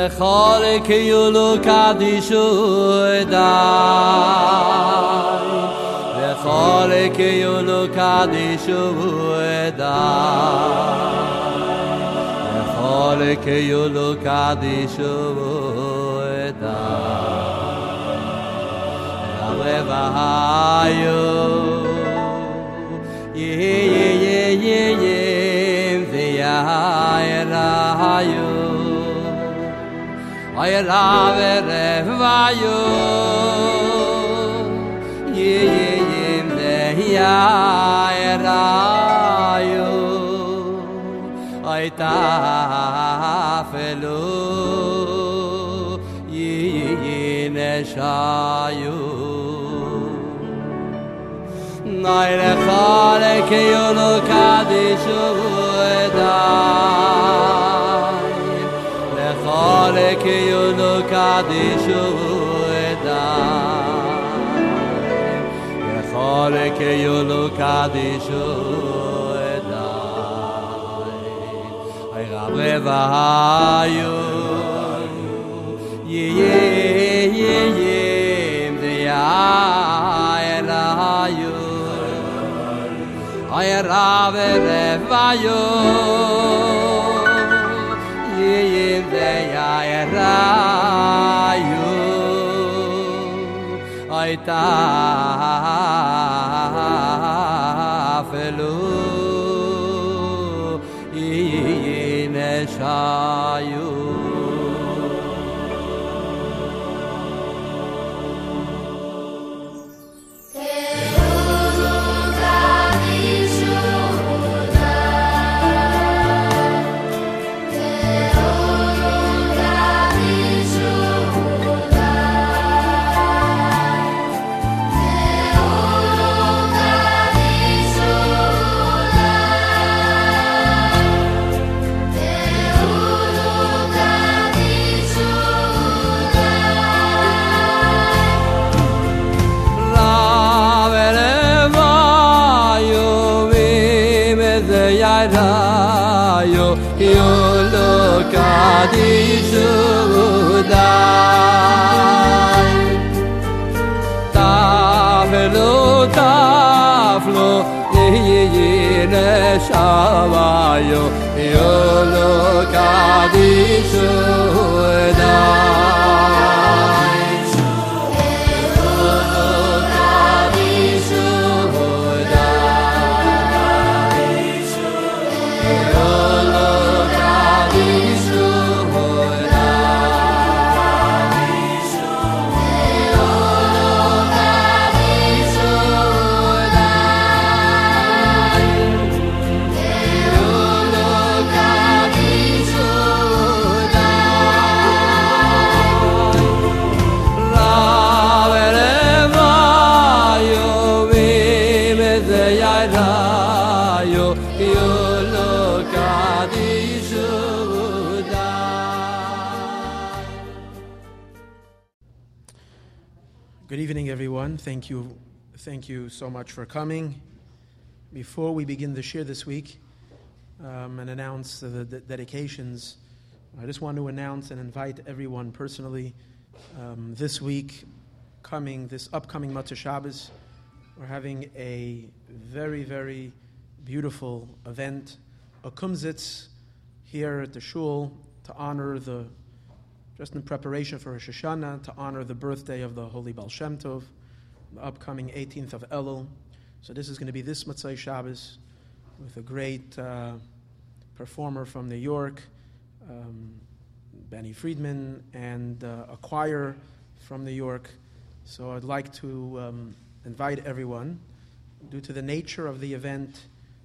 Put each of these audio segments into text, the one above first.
lechol kiyulu kadishu edai lechol kiyulu kadishu edai lechol kiyulu kadishu edai Revahayu V'yayrahayu Ayra Revahayu V'yayrahayu Aytafelu Yineshayu Naire khale ke yolo kadishu edai Le khale ke yolo kadishu edai Le khale ke yolo kadishu edai Ay rabre vahayu ye Ayrahayu Ayra Revahayu Yim Ayrahayu Aytafelu Yineshayu Ayrahayu yolo kadishu edai Taflo Yineshayu yolo kadishu edai Good evening, everyone. Thank you so much for coming. Before we begin the shir this week and announce the dedications, I just want to announce and invite everyone personally. This week, this upcoming Motzei Shabbos, we're having a very, very beautiful event, a kumzitz here at the shul to honor just in preparation for Rosh Hashanah, to honor the birthday of the Holy Baal Shem Tov, the upcoming 18th of Elul. So this is going to be this Motzei Shabbos with a great performer from New York, Benny Friedman, and a choir from New York. So I'd like to invite everyone. Due to the nature of the event,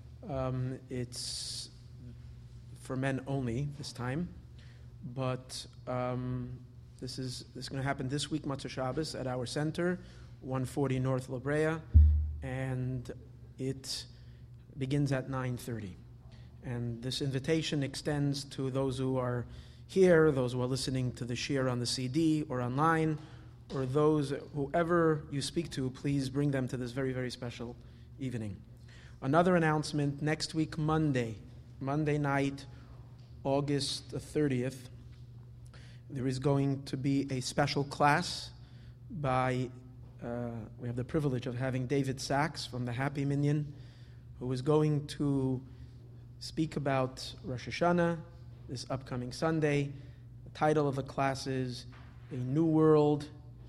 it's for men only this time. But this is going to happen this week, Motzei Shabbos, at our center, 140 North La Brea, and it begins at 9:30. And this invitation extends to those who are here, those who are listening to the shir on the CD or online, or whoever you speak to, please bring them to this very, very special evening. Another announcement, next week, Monday night, August 30th, There is going to be a special class by, we have the privilege of having David Sachs from the Happy Minyan, who is going to speak about Rosh Hashanah this upcoming Sunday. The title of the class is A New World,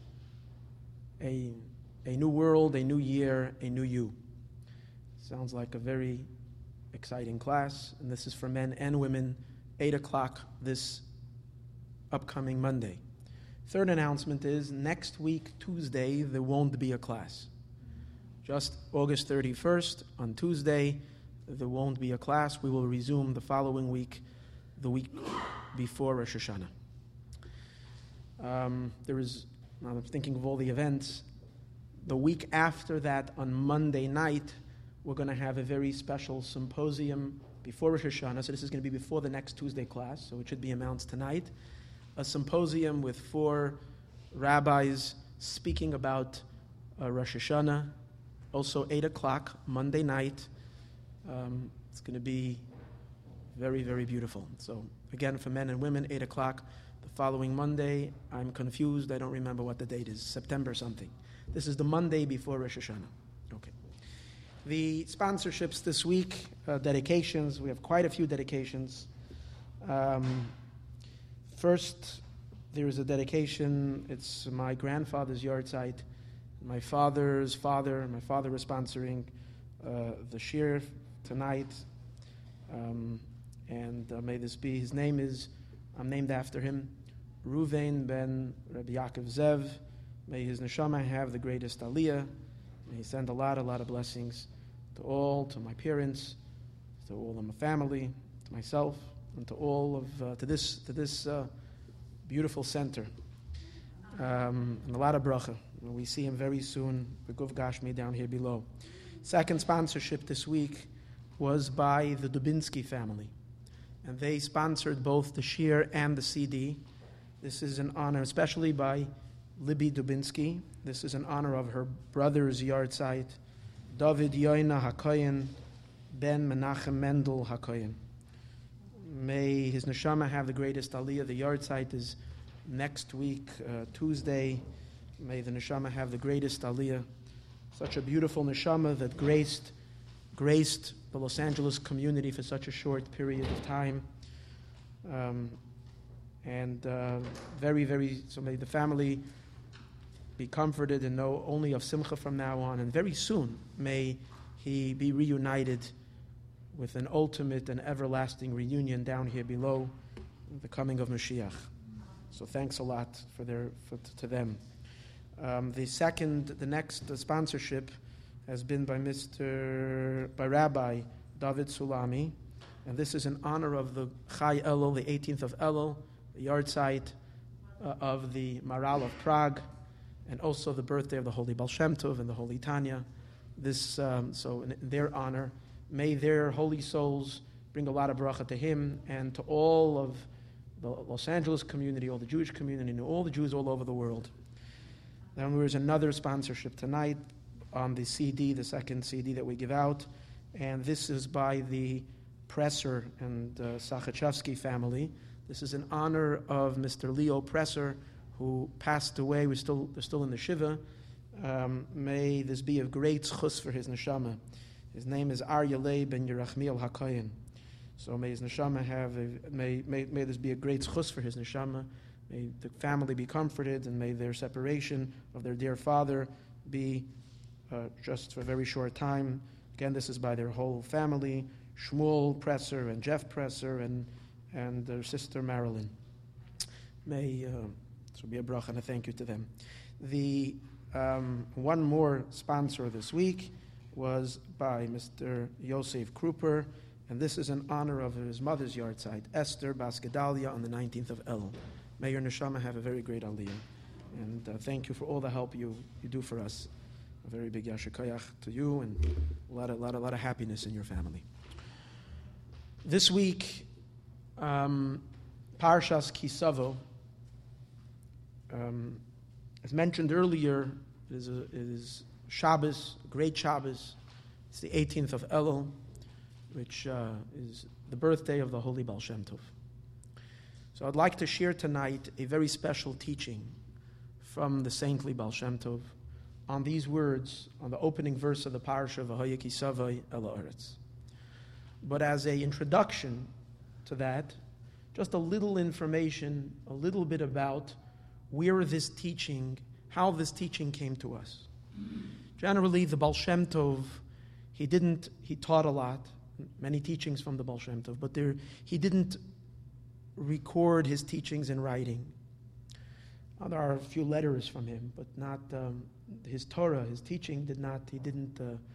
a New World, a New Year, a New You. Sounds like a very exciting class, and this is for men and women, 8 o'clock this upcoming Monday. Third announcement is next week, Tuesday, there won't be a class. Just August 31st, on Tuesday, there won't be a class. We will resume the following week, the week before Rosh Hashanah. I'm thinking of all the events. The week after that, on Monday night, we're going to have a very special symposium before Rosh Hashanah. So this is going to be before the next Tuesday class, so it should be announced tonight. A symposium with 4 rabbis speaking about Rosh Hashanah. Also 8 o'clock, Monday night. It's going to be very, very beautiful. So again, for men and women, 8 o'clock. The following Monday, I'm confused. I don't remember what the date is. September something. This is the Monday before Rosh Hashanah. Okay. The sponsorships this week, dedications. We have quite a few dedications. First, there is a dedication. It's my grandfather's yahrzeit. My father's father. My father is sponsoring the shir tonight. May this be, his name is, I'm named after him, Ruvain ben Rabbi Yaakov Zev. May his neshama have the greatest aliyah. May he send a lot of blessings to all, to my parents, to all of my family, to myself, and to all of to this beautiful center. And a lot of bracha. We see him very soon. Beguv Gashmi down here below. Second sponsorship this week was by the Dubinsky family, and they sponsored both the shir and the CD. This is an honor, especially by Libby Dubinsky. This is an honor of her brother's yahrzeit, David Yoina HaKoyen ben Menachem Mendel HaKoyen. May his neshama have the greatest aliyah. The yahrzeit is next week, Tuesday. May the neshama have the greatest aliyah. Such a beautiful neshama that graced the Los Angeles community for such a short period of time. Very, very, so may the family be comforted and know only of simcha from now on. And very soon may he be reunited with an ultimate and everlasting reunion down here below, the coming of Mashiach. So thanks a lot to them. The next sponsorship has been by Rabbi David Sulami, and this is in honor of the Chai Elul, the 18th of Elul, the yahrzeit of the Maral of Prague, and also the birthday of the Holy Baal Shem Tov and the Holy Tanya. So in their honor, may their holy souls bring a lot of bracha to him and to all of the Los Angeles community, all the Jewish community, and all the Jews all over the world. Then there is another sponsorship tonight on the CD, the second CD that we give out, and this is by the Presser and Sachachevsky family. This is in honor of Mr. Leo Presser, who passed away. They're still in the Shiva. May this be of great schus for his neshama. His name is Aryeh ben Yerachmiel HaKoyen. So may his neshama may this be a great schus for his neshama. May the family be comforted, and may their separation of their dear father be just for a very short time. Again, this is by their whole family, Shmuel Presser and Jeff Presser and their sister Marilyn. May this will be a bracha and a thank you to them. The one more sponsor this week was by Mr. Yosef Kruper, and this is in honor of his mother's yahrzeit, Esther Bas Gedalia, on the 19th of Elul. May your neshama have a very great aliyah, and thank you for all the help you do for us. A very big yasher koyach to you, and a lot of happiness in your family. This week, Parshas Kisavo, as mentioned earlier, it is Shabbos, great Shabbos. It's the 18th of Elul, which is the birthday of the Holy Baal Shem Tov. So I'd like to share tonight a very special teaching from the saintly Baal Shem Tov on these words, on the opening verse of the parasha, V'haya ki savai el haaretz. But as an introduction to that, just a little information, a little bit about where this teaching, how this teaching came to us. Generally, the Baal Shem Tov, he taught a lot, many teachings from the Baal Shem Tov, but he didn't record his teachings in writing. There are a few letters from him, but not his Torah, his teaching he didn't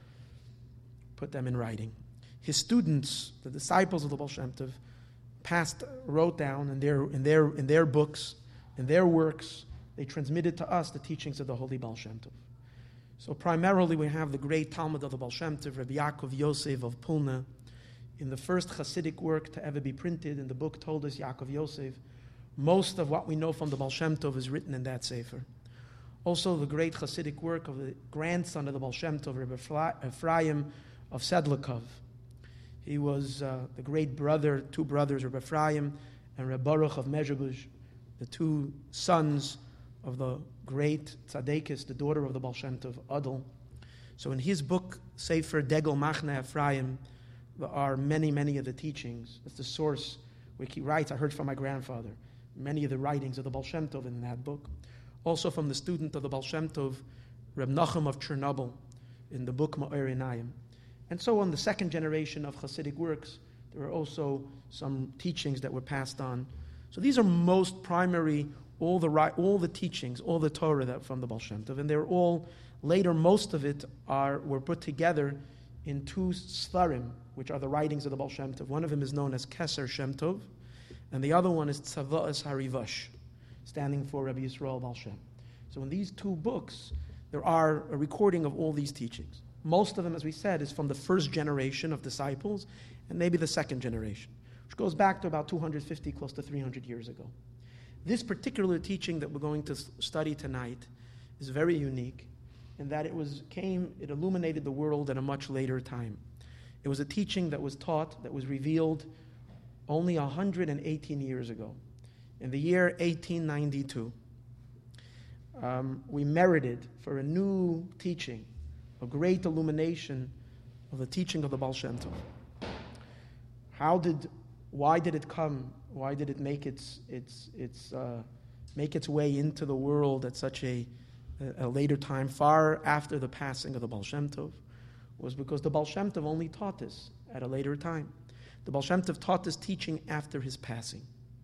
put them in writing. His students, the disciples of the Baal Shem Tov, wrote down in their books, in their works, they transmitted to us the teachings of the Holy Baal Shem Tov. So primarily we have the great Talmud of the Baal Shem Tov, Rabbi Yaakov Yosef of Pulna, in the first Hasidic work to ever be printed, in the book Toldos Yaakov Yosef. Most of what we know from the Baal Shem Tov is written in that sefer. Also the great Hasidic work of the grandson of the Baal Shem Tov, Rabbi Ephraim of Sedlakov. He was the great brother, two brothers, Rabbi Ephraim and Rabbi Baruch of Mezhebush, the two sons of the great Tzadekis, the daughter of the Baal Shem Tov, Adel. So in his book, Sefer Degel Machne Ephraim, there are many, many of the teachings. That's the source where he writes, I heard from my grandfather, many of the writings of the Baal Shem Tov in that book. Also from the student of the Baal Shem Tov, Reb Nachum of Chernobyl, in the book Ma'or Einayim. And so on the second generation of Hasidic works, there are also some teachings that were passed on. So these are most primary, all the teachings, all the Torah that from the Baal Shem Tov, and they're all later. Most of it were put together in two Sfarim, which are the writings of the Baal Shem Tov. One of them is known as Keser Shem Tov, and the other one is Tzava'as Harivash, standing for Rabbi Yisrael Baal Shem. So in these two books, there are a recording of all these teachings. Most of them, as we said, is from the first generation of disciples, and maybe the second generation, which goes back to about 250, close to 300 years ago. This particular teaching that we're going to study tonight is very unique in that it illuminated the world at a much later time. It was a teaching that was taught, that was revealed only 118 years ago. In the year 1892, we merited for a new teaching, a great illumination of the teaching of the Baal Shem Tov. Why did it come? Why did it make its way into the world at such a later time, far after the passing of the Baal Shem Tov? Was because the Baal Shem Tov only taught this at a later time. The Baal Shem Tov taught this teaching after his passing.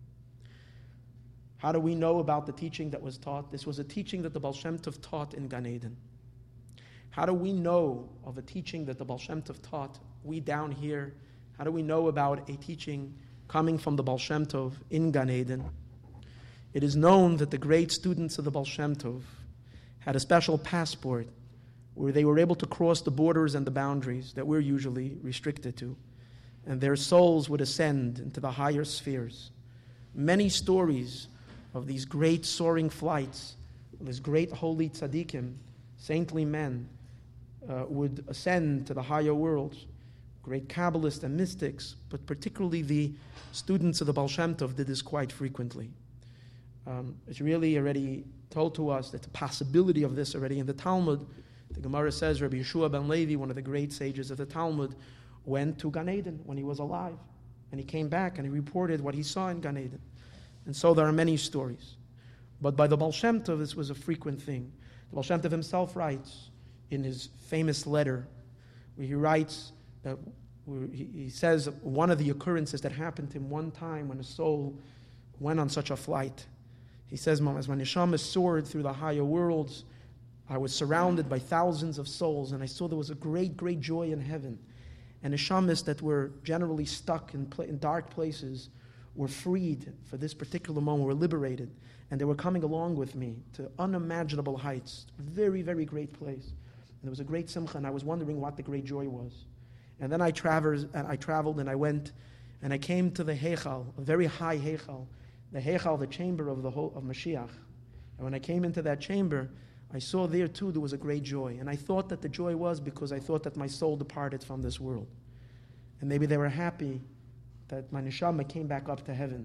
How do we know about the teaching that was taught? This was a teaching that the Baal Shem Tov taught in Gan Eden. How do we know of a teaching that the Baal Shem Tov taught, we down here? How do we know about a teaching coming from the Baal Shem Tov in Gan Eden? It is known that the great students of the Baal Shem Tov had a special passport where they were able to cross the borders and the boundaries that we're usually restricted to, and their souls would ascend into the higher spheres. Many stories of these great soaring flights, these great holy tzaddikim, saintly men, would ascend to the higher worlds. Great Kabbalists and mystics, but particularly the students of the Baal Shem Tov did this quite frequently. It's really already told to us that the possibility of this already in the Talmud. The Gemara says Rabbi Yeshua ben Levi, one of the great sages of the Talmud, went to Gan Eden when he was alive. And he came back and he reported what he saw in Gan Eden. And so there are many stories. But by the Baal Shem Tov, this was a frequent thing. The Baal Shem Tov himself writes in his famous letter, where he writes that he says one of the occurrences that happened to him one time when a soul went on such a flight. He says, as my neshama soared through the higher worlds, I was surrounded by thousands of souls, and I saw there was a great, great joy in heaven. And neshamas that were generally stuck in dark places were freed for this particular moment, were liberated, and they were coming along with me to unimaginable heights. Very, very great place. And there was a great simcha, and I was wondering what the great joy was. And then I traveled, and I went, and I came to the Heichal, a very high Heichal, the chamber of Mashiach. And when I came into that chamber, I saw there too there was a great joy. And I thought that the joy was because I thought that my soul departed from this world. And maybe they were happy that my neshama came back up to heaven.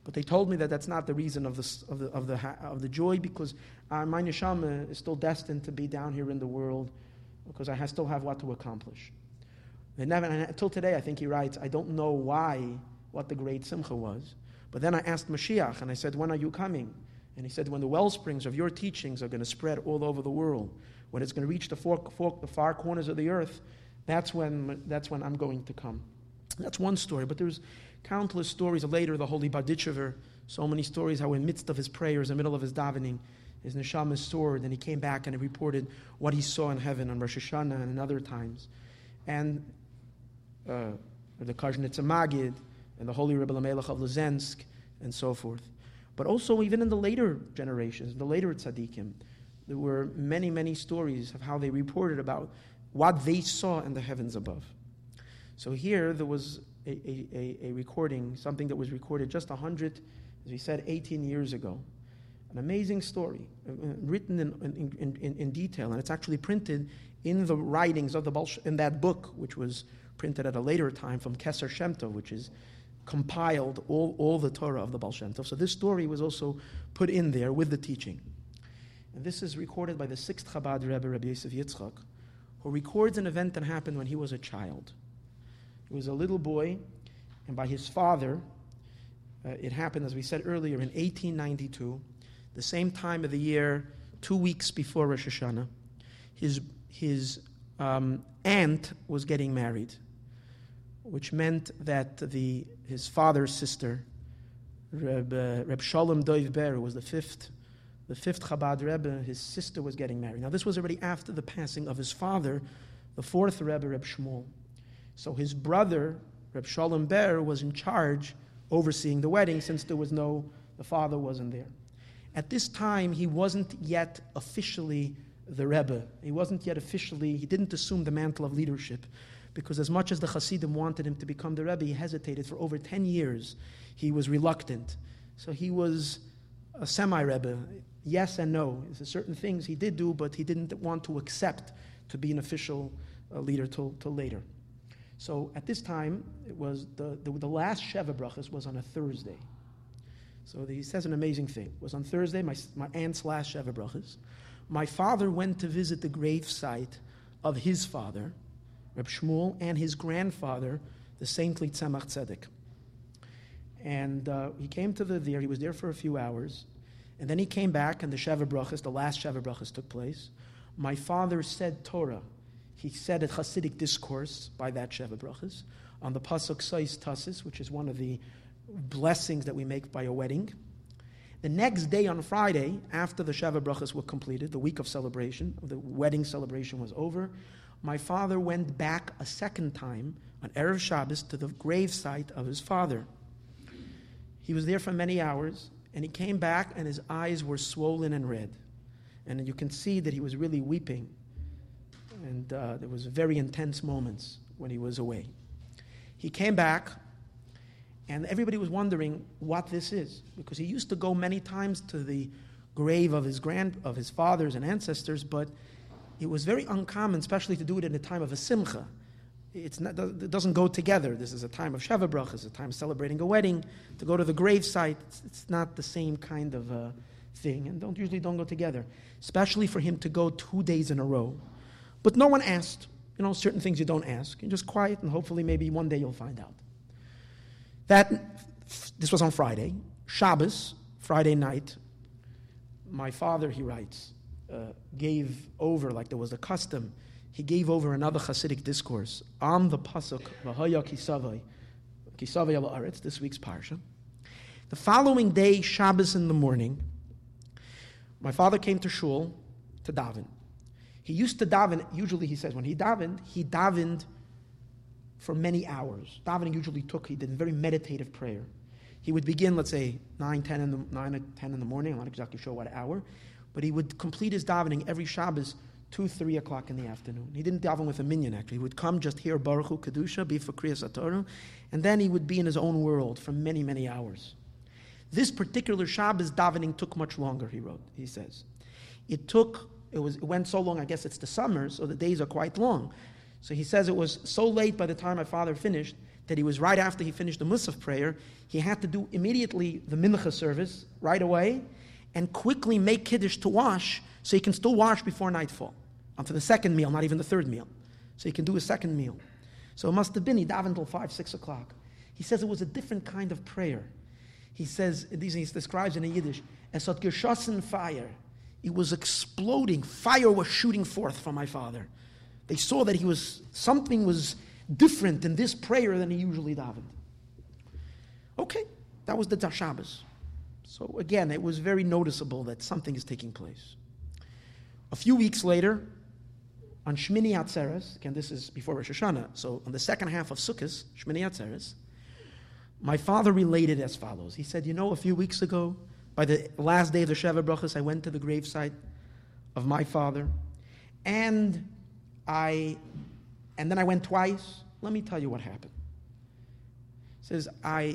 But they told me that that's not the reason of the joy, because my neshama is still destined to be down here in the world, because I still have what to accomplish. And until today, I think he writes, I don't know what the great simcha was. But then I asked Mashiach, and I said, when are you coming? And he said, when the wellsprings of your teachings are going to spread all over the world, when it's going to reach the far corners of the earth, that's when I'm going to come. That's one story, but there's countless stories. Later, the holy Barditchever, so many stories how in the midst of his prayers, in the middle of his davening, his neshama soared, and he came back and he reported what he saw in heaven on Rosh Hashanah and in other times. And the Kazhnitzer Magid, and the holy Rebbe Lamelech of Lezensk, and so forth. But also, even in the later generations, the later tzaddikim, there were many, many stories of how they reported about what they saw in the heavens above. So here, there was a recording, something that was recorded just 100, as we said, 18 years ago. An amazing story, written in detail, and it's actually printed in the writings of in that book, which was printed at a later time from Keser Shem Tov, which is compiled all the Torah of the Baal Shem Tov. So this story was also put in there with the teaching. And this is recorded by the 6th Chabad Rebbe, Rabbi Yosef Yitzchak, who records an event that happened when he was a child. He was a little boy, and by his father, it happened, as we said earlier, in 1892, the same time of the year, 2 weeks before Rosh Hashanah. His aunt was getting married, which meant that his father's sister, Reb Shalom Doiv Ber, who was the fifth Chabad Rebbe, his sister was getting married. Now this was already after the passing of his father, the 4th Rebbe, Reb Shmuel. So his brother, Reb Shalom Ber, was in charge, overseeing the wedding, since the father wasn't there. At this time, he wasn't yet officially the Rebbe. He didn't assume the mantle of leadership, because as much as the Hasidim wanted him to become the Rebbe, he hesitated for over 10 years. He was reluctant. So he was a semi-Rebbe, yes and no. There's certain things he did do, but he didn't want to accept to be an official leader till later. So at this time, it was the last Sheva Brachas was on a Thursday. So he says an amazing thing. It was on Thursday, my aunt's last Sheva Brachas. My father went to visit the grave site of his father, Reb Shmuel, and his grandfather, the saintly Tzemach Tzedek. And he came to there. He was there for a few hours. And then he came back, and the Sheva Brachas, the last Sheva Brachas, took place. My father said Torah. He said a Hasidic discourse by that Sheva Brachas on the Pasuk Sois Tassis, which is one of the blessings that we make by a wedding. The next day on Friday, after the Sheva Brachas were completed, the week of celebration, the wedding celebration was over, my father went back a second time on Erev Shabbos to the gravesite of his father. He was there for many hours, and he came back, and his eyes were swollen and red. And you can see that he was really weeping. And there was very intense moments when he was away. He came back, and everybody was wondering what this is, because he used to go many times to the grave of his fathers and ancestors, but it was very uncommon, especially to do it in a time of a simcha. It doesn't go together. This is a time of Sheva Brachas, a time of celebrating a wedding. To go to the grave site, it's not the same kind of thing, and usually don't go together, especially for him to go 2 days in a row. But no one asked. Certain things you don't ask. You're just quiet, and hopefully maybe one day you'll find out. This was on Friday. Shabbos, Friday night, my father, he writes, gave over, like there was a custom, he gave over another Hasidic discourse on the Pasuk, V'haya Kisavai al Aretz, this week's Parsha. The following day, Shabbos in the morning, my father came to shul to daven. He used to daven, usually he says, when he davened for many hours. Davening usually he did a very meditative prayer. He would begin, let's say, 9 or 10 in the morning, I'm not exactly sure what hour, but he would complete his davening every Shabbos 2, 3 o'clock in the afternoon. He didn't daven with a minyan, actually. He would come, just hear Baruch Hu Kedusha, be for Kriyas HaTorah, and then he would be in his own world for many, many hours. This particular Shabbos davening took much longer, he says. It went so long, I guess it's the summer, so the days are quite long. So he says it was so late by the time my father finished that he was right after he finished the Musaf prayer, he had to do immediately the Mincha service right away and quickly make Kiddush to wash so he can still wash before nightfall. Until the second meal, not even the third meal. So he can do a second meal. So it must have been, he davened until 5, 6 o'clock. He says it was a different kind of prayer. He says, he describes in a Yiddish, as at geschossen fire. It was exploding. Fire was shooting forth from my father. They saw that something was different in this prayer than he usually davened. Okay, that was the Shabbos. So again, it was very noticeable that something is taking place. A few weeks later, on Shmini Atzeres, again this is before Rosh Hashanah, so on the second half of Sukkot, Shmini Atzeres, my father related as follows. He said, a few weeks ago, by the last day of the Sheva Brachos, I went to the gravesite of my father, and then I went twice. Let me tell you what happened. He says,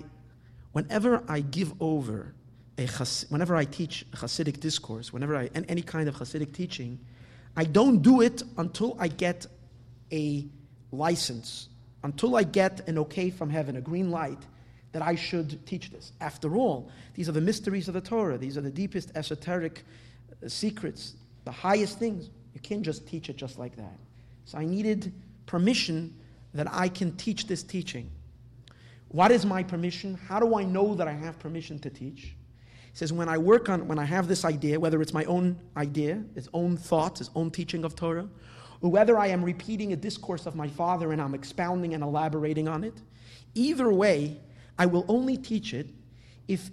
whenever I give over, whenever I teach a Hasidic discourse, any kind of Hasidic teaching, I don't do it until I get a license, until I get an okay from heaven, a green light, that I should teach this. After all, these are the mysteries of the Torah. These are the deepest esoteric secrets, the highest things. You can't just teach it just like that. So I needed permission that I can teach this teaching. What is my permission? How do I know that I have permission to teach? He says, when I have this idea, whether it's my own idea, its own thoughts, its own teaching of Torah, or whether I am repeating a discourse of my father and I'm expounding and elaborating on it, either way, I will only teach it if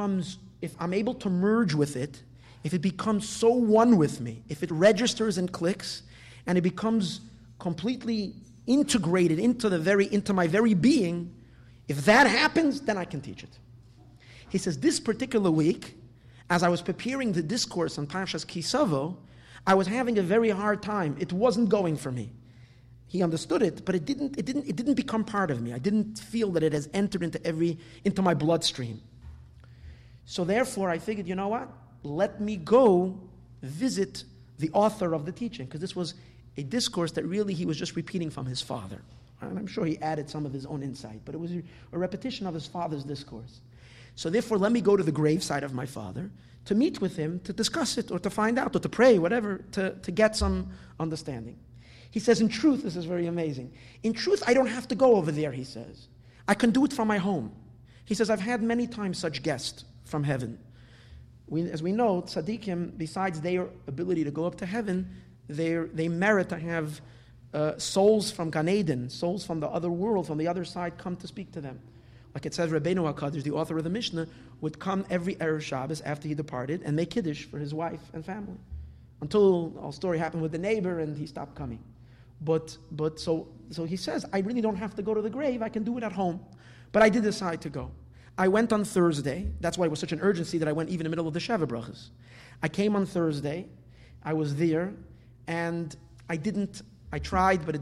I'm able to merge with it, if it becomes so one with me, if it registers and clicks, and it becomes completely integrated into my very being. If that happens, then I can teach it. He says, this particular week, as I was preparing the discourse on Parshas Ki Savo, I was having a very hard time. It wasn't going for me. He understood it, but it didn't become part of me. I didn't feel that it has entered into my bloodstream. So therefore, I figured, you know what? Let me go visit the author of the teaching, because this was a discourse that really he was just repeating from his father. And I'm sure he added some of his own insight, but it was a repetition of his father's discourse. So therefore, let me go to the graveside of my father to meet with him, to discuss it, or to find out, or to pray, whatever, to get some understanding. He says, in truth, this is very amazing. In truth, I don't have to go over there, he says. I can do it from my home. He says, I've had many times such guests from heaven. As we know, tzaddikim, besides their ability to go up to heaven, they merit to have souls from Gan Eden, souls from the other world, from the other side, come to speak to them. Like it says, Rabbeinu HaKadosh, the author of the Mishnah, would come every Erev Shabbos after he departed and make Kiddush for his wife and family. Until a story happened with the neighbor and he stopped coming. So he says, I really don't have to go to the grave, I can do it at home. But I did decide to go. I went on Thursday. That's why it was such an urgency that I went even in the middle of the Sheva Brachos. I came on Thursday. I was there, and I tried, but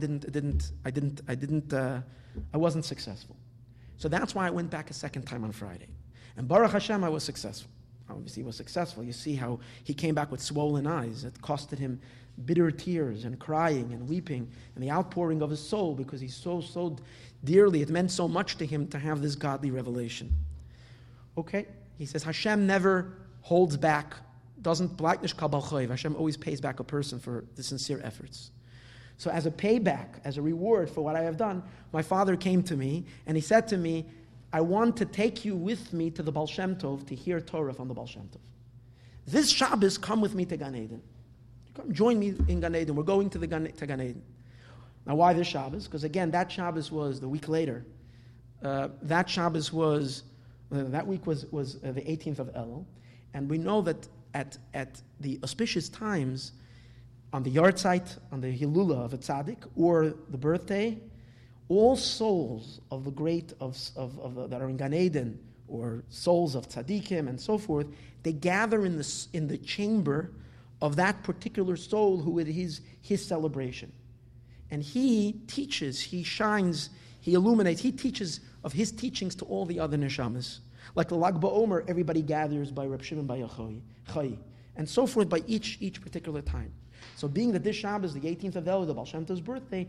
I wasn't successful. So that's why I went back a second time on Friday. And Baruch Hashem, I was successful. Obviously, he was successful. You see how he came back with swollen eyes. It costed him bitter tears and crying and weeping and the outpouring of his soul, because he so dearly, it meant so much to him to have this godly revelation. Okay? He says, Hashem never holds back, doesn't blacknish kabal choiv. Hashem always pays back a person for the sincere efforts. So as a payback, as a reward for what I have done, my father came to me and he said to me, I want to take you with me to the Baal Shem Tov to hear Torah from the Baal Shem Tov. This Shabbos, come with me to Gan Eden. Come join me in Gan Eden. We're going to Gan Eden. Now, why this Shabbos? Because again, that Shabbos was the week later. That Shabbos was, that week was the 18th of Elul. And we know that at the auspicious times, on the yahrzeit, on the Hilula of a tzaddik, or the birthday, all souls of the great that are in Gan Eden, or souls of tzaddikim and so forth, they gather in the chamber of that particular soul who it is his celebration. And he teaches, he shines, he illuminates, he teaches of his teachings to all the other neshamas. Like the Lag BaOmer, everybody gathers by Reb Shimon Bar Yochai, and so forth by each particular time. So being that this Shabbos, the 18th of Elul, the Baal Shem Tov's birthday,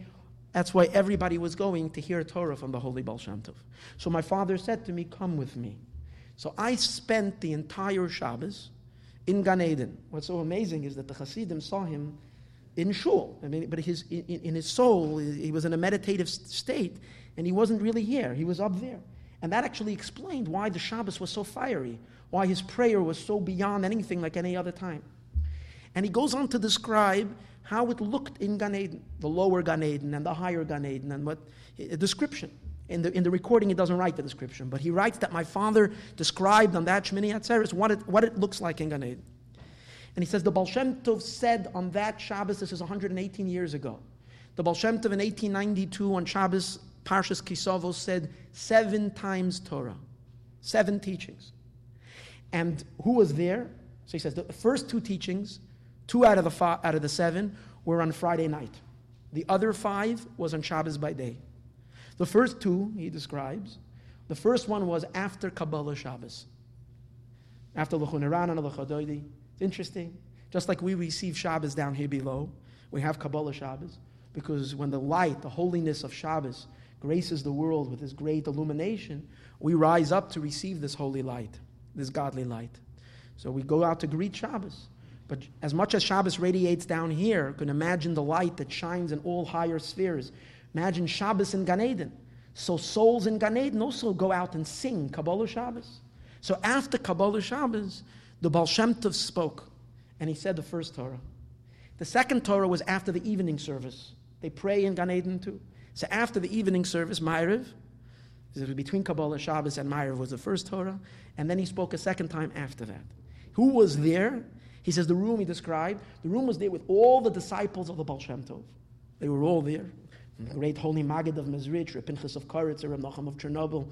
That's why everybody was going to hear Torah from the Holy Baal Shem Tov. So my father said to me, come with me. So I spent the entire Shabbos in Gan Eden. What's so amazing is that the Hasidim saw him in shul. I mean, but in his soul, he was in a meditative state, and he wasn't really here. He was up there. And that actually explained why the Shabbos was so fiery, why his prayer was so beyond anything like any other time. And he goes on to describe how it looked in Gan Eden, the lower Gan Eden and the higher Gan Eden, and what a description. In the recording, he doesn't write the description, but he writes that my father described on that Shmini Atzeres what it looks like in Gan Eden. And he says the Baal Shem Tov said on that Shabbos, this is 118 years ago, the Baal Shem Tov in 1892 on Shabbos, Parshas Kisavo said 7 times Torah, 7 teachings. And who was there? So he says the first 2 teachings, 2 out of the 7 were on Friday night. The other 5 was on Shabbos by day. The first 2, he describes, the first one was after Kabbalah Shabbos. After L'chuneran and L'chadoidi. It's interesting. Just like we receive Shabbos down here below, we have Kabbalah Shabbos, because when the light, the holiness of Shabbos graces the world with this great illumination, we rise up to receive this holy light, this godly light. So we go out to greet Shabbos. But as much as Shabbos radiates down here, you can imagine the light that shines in all higher spheres. Imagine Shabbos in Gan Eden. So souls in Gan Eden also go out and sing Kabbalah Shabbos. So after Kabbalah Shabbos, the Baal Shem Tov spoke, and he said the first Torah. The second Torah was after the evening service. They pray in Gan Eden too. So after the evening service, Ma'ariv, between Kabbalah Shabbos and Ma'ariv was the first Torah, and then he spoke a second time after that. Who was there? He says the room he described, the room was there with all the disciples of the Baal Shem Tov. They were all there. The great holy Maggid of Mezrich, Reb Pinchas of Koritz, Reb Nachum of Chernobyl,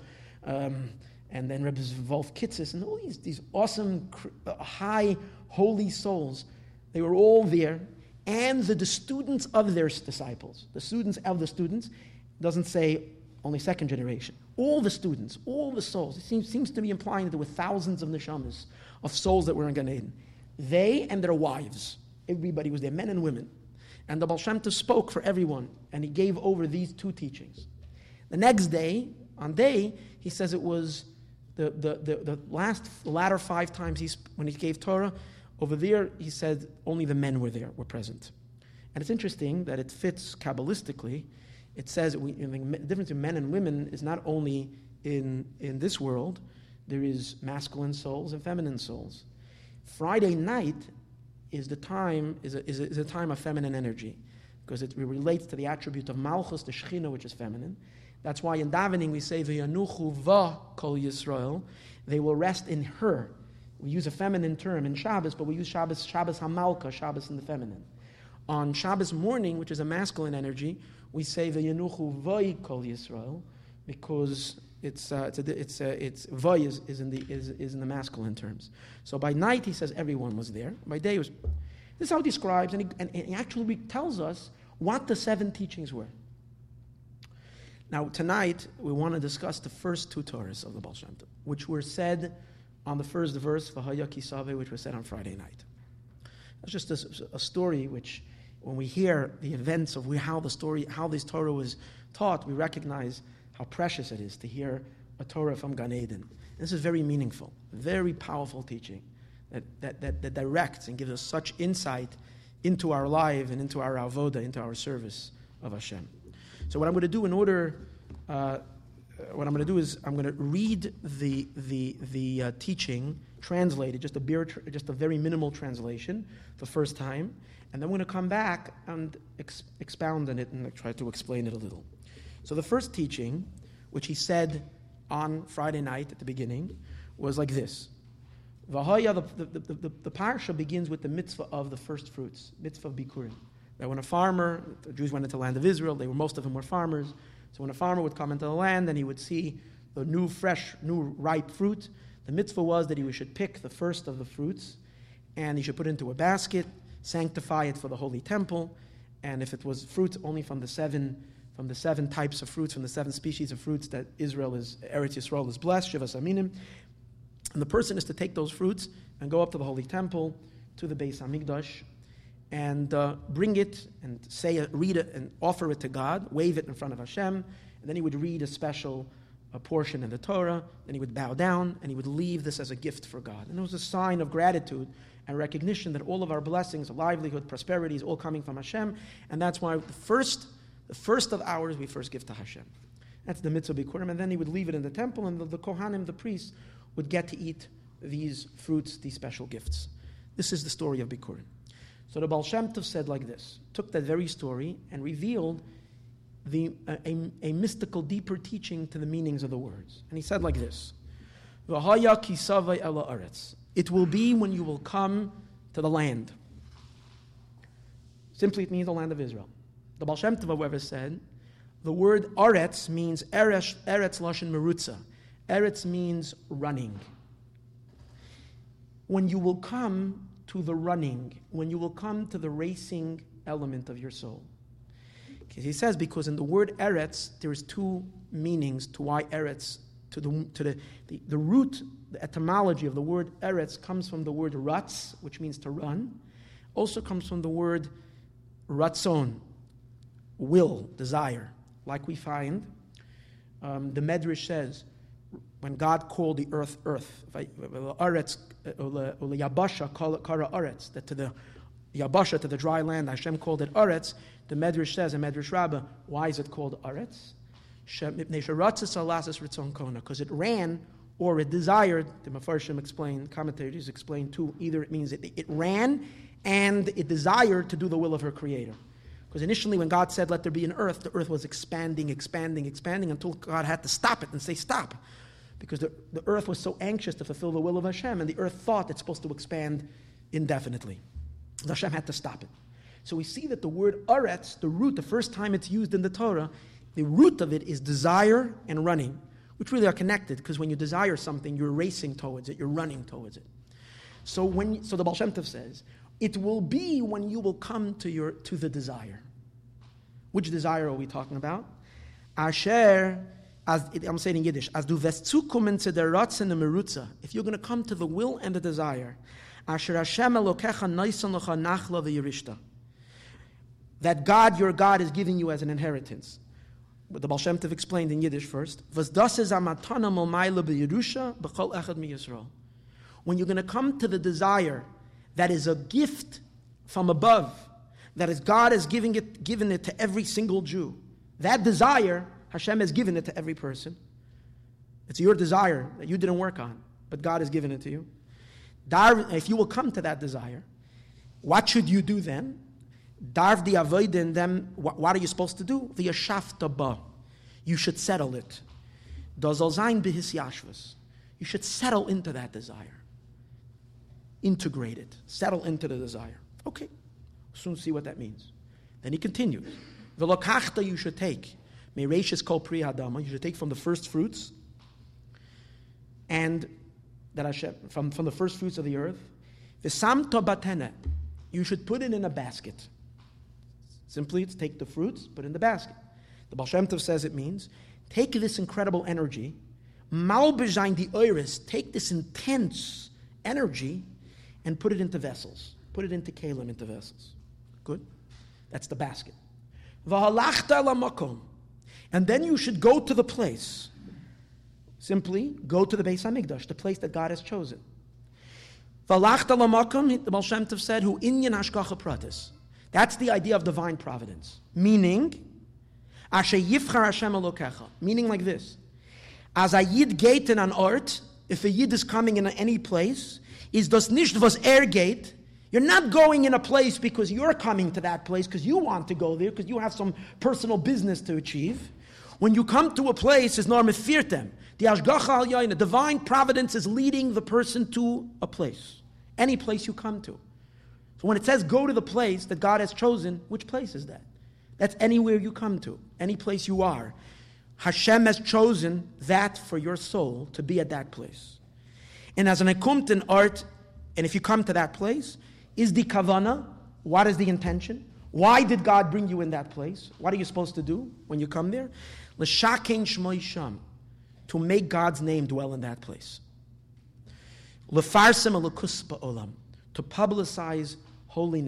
and then Reb Wolf Kitzis, and all these awesome, high, holy souls. They were all there, and the students of their disciples. The students of the students doesn't say only second generation. All the students, all the souls. It seems to be implying that there were thousands of neshamas, of souls that were in Gan Eden. They and their wives, everybody was there, men and women. And the Baal Shem Tov spoke for everyone, and he gave over these 2 teachings. The next day, he says it was the latter 5 times when he gave Torah, over there, he said only the men were present. And it's interesting that it fits Kabbalistically. It says the difference between men and women is not only in this world, there is masculine souls and feminine souls. Friday night is a time of feminine energy, because it relates to the attribute of Malchus, the Shechina, which is feminine. That's why in davening we say V'yanuchu va kol Yisrael. They will rest in her. We use a feminine term in Shabbos, but we use Shabbos Hamalka, Shabbos in the feminine. On Shabbos morning, which is a masculine energy, we say V'yanuchu va kol Yisrael, because it's Vay is in the masculine terms. So by night he says everyone was there. By day was. This is how he describes, and he actually tells us what the 7 teachings were. Now tonight we want to discuss the first 2 Torahs of the Baal Shem Tov, which were said on the first verse V'haya Kisave, which was said on Friday night. That's just a story which, when we hear the events of how this Torah was taught, we recognize how precious it is to hear a Torah from Gan Eden. This is very meaningful, very powerful teaching that directs and gives us such insight into our life and into our avoda, into our service of Hashem. So what I'm going to do is I'm going to read the teaching translated, just a very minimal translation the first time, and then we're going to come back and expound on it and try to explain it a little. So the first teaching, which he said on Friday night at the beginning, was like this. V'haya, the parsha begins with the mitzvah of the first fruits, mitzvah of Bikurim. That when a farmer, the Jews went into the land of Israel, most of them were farmers, so when a farmer would come into the land, then he would see the new ripe fruit. The mitzvah was that he should pick the first of the fruits, and he should put it into a basket, sanctify it for the holy temple, and if it was fruit only from the seven types of fruits, from the 7 species of fruits that Eretz Yisrael is blessed, Shivas Aminim. And the person is to take those fruits and go up to the holy temple, to the Beis Hamikdash, and bring it and read it and offer it to God, wave it in front of Hashem, and then he would read a special portion in the Torah, then he would bow down, and he would leave this as a gift for God. And it was a sign of gratitude and recognition that all of our blessings, livelihood, prosperity is all coming from Hashem, and that's why the first of ours we first give to Hashem. That's the mitzvah Bikurim, and then he would leave it in the temple, and the Kohanim, the priests, would get to eat these fruits, these special gifts. This is the story of Bikurim. So the Baal Shem Tov said like this, took that very story and revealed a mystical, deeper teaching to the meanings of the words. And he said like this, V'haya ki savai ela aretz. It will be when you will come to the land. Simply it means the land of Israel. The Baal Shem Tov, however, said, the word aretz means eretz lashon merutza. Eretz means running. When you will come to the running, when you will come to the racing element of your soul. He says because in the word eretz, there is two meanings to why eretz, the root, the etymology of the word eretz comes from the word ratz, which means to run, also comes from the word ratzon, will, desire. Like we find, the Medrash says, when God called the earth, Aretz, Yabasha, Kara Aretz, that to the Yabasha, to the dry land, Hashem called it Aretz. The Medrash says, in Medrash Rabbah, why is it called Aretz? Because it ran or it desired, the Mefarshim explain, commentators explain too, either it means it ran and it desired to do the will of her Creator. Because initially when God said, let there be an earth, the earth was expanding until God had to stop it and say, stop. Because the earth was so anxious to fulfill the will of Hashem, and the earth thought it's supposed to expand indefinitely. So Hashem had to stop it. So we see that the word aretz, the root, the first time it's used in the Torah, the root of it is desire and running, which really are connected, because when you desire something, you're racing towards it, you're running towards it. So the Baal Shem Tov says, it will be when you will come to the desire. Which desire are we talking about? Asher, I'm saying in Yiddish, as du wirst zukommen zu der Ratzen und Merutza, if you're going to come to the will and the desire, Asher Hashem Elokecha Neisan Lecha Nachla v'Yirishta, that God, your God, is giving you as an inheritance. But the Baal Shem Tov explained in Yiddish first, Was das is amatana momayla b'Yerusha b'chol echad miYisrael. When you're going to come to the desire that is a gift from above, that is God has given it to every single Jew. That desire, Hashem has given it to every person. It's your desire that you didn't work on, but God has given it to you. If you will come to that desire, what should you do then? Darv di avoid them. What are you supposed to do? V'yashafta ba. You should settle it. Dazal zayin b'his yashvus. You should settle into that desire. Integrate it. Settle into the desire. Okay. Soon see what that means. Then he continues. V'lokachta you should take. Mereishis kol pri hadama. You should take from the first fruits. And that Hashem, from the first fruits of the earth. V'samta batene. You should put it in a basket. Simply, it's take the fruits, put it in the basket. The Baal Shem Tov says it means, take this incredible energy, malbezain the oiris, take this intense energy, and put it into vessels. Put it into kalim, into vessels. Good? That's the basket. V'halachta lamakom. And then you should go to the place. Simply, go to the Beis HaMikdash, the place that God has chosen. V'halachta lamakom, the Baal Shem Tov said, hu inyan hashgacha pratis. That's the idea of divine providence. Meaning, asher yivchar Hashem elokecha. Meaning like this. As a yid geht in an ort, if a yid is coming in any place, is das nicht was geht. You're not going in a place because you're coming to that place because you want to go there, because you have some personal business to achieve. When you come to a place, it's nor mefirtem. The hashgacha al yayin, the divine providence is leading the person to a place. Any place you come to. So when it says go to the place that God has chosen, which place is that? That's anywhere you come to, any place you are. Hashem has chosen that for your soul to be at that place. And as an akumten art, and if you come to that place, is the kavana, what is the intention? Why did God bring you in that place? What are you supposed to do when you come there? L'shakein shmoi sham, to make God's name dwell in that place. L'farsem elokus ba'olam, to publicize holiness,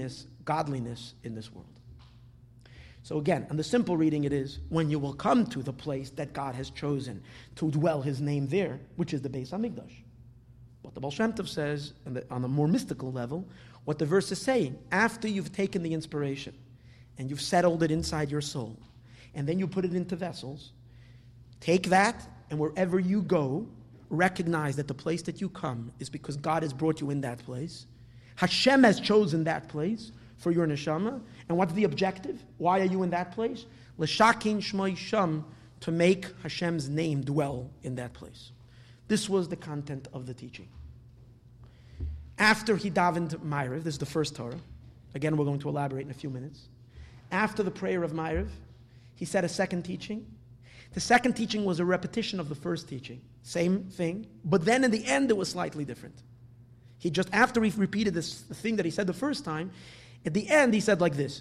godliness in this world. So again, on the simple reading it is, when you will come to the place that God has chosen to dwell his name there, which is the Beis HaMikdash. What the Baal Shem Tov says, on a more mystical level, what the verse is saying, after you've taken the inspiration and you've settled it inside your soul, and then you put it into vessels, take that, and wherever you go, recognize that the place that you come is because God has brought you in that place. Hashem has chosen that place for your neshama. And what's the objective? Why are you in that place? L'shakin shmoi sham, to make Hashem's name dwell in that place. This was the content of the teaching. After he davened Ma'ariv, this is the first Torah. Again, we're going to elaborate in a few minutes. After the prayer of Ma'ariv, he said a second teaching. The second teaching was a repetition of the first teaching. Same thing, but then in the end it was slightly different. He just, after he repeated the thing that he said the first time, at the end he said like this,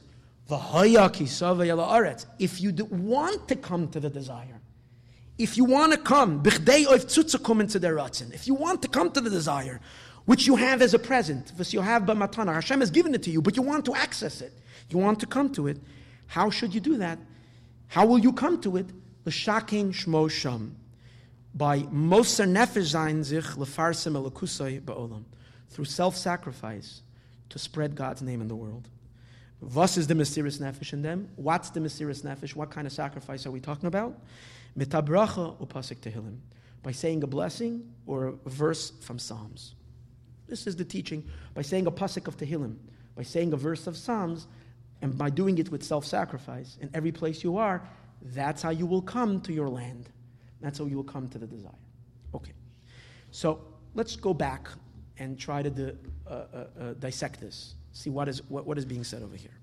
if you want to come to the desire, if you want to come, if you want to come to the desire, which you have as a present, Hashem has given it to you, but you want to access it, you want to come to it, how should you do that? How will you come to it? L'shakin shmo sham, by moser nefesh zayin zich lefarsem elokusay ba'olam, through self-sacrifice to spread God's name in the world. Was is the mysterious nefesh in them? What's the mysterious nefesh? What kind of sacrifice are we talking about? Mitabracha upasik tehillim, by saying a blessing or a verse from Psalms. This is the teaching, by saying a pasuk of Tehillim, by saying a verse of Psalms, and by doing it with self-sacrifice in every place you are. That's how you will come to your land. That's how you will come to the desire. Okay. So let's go back and try to dissect this. See what is being said over here.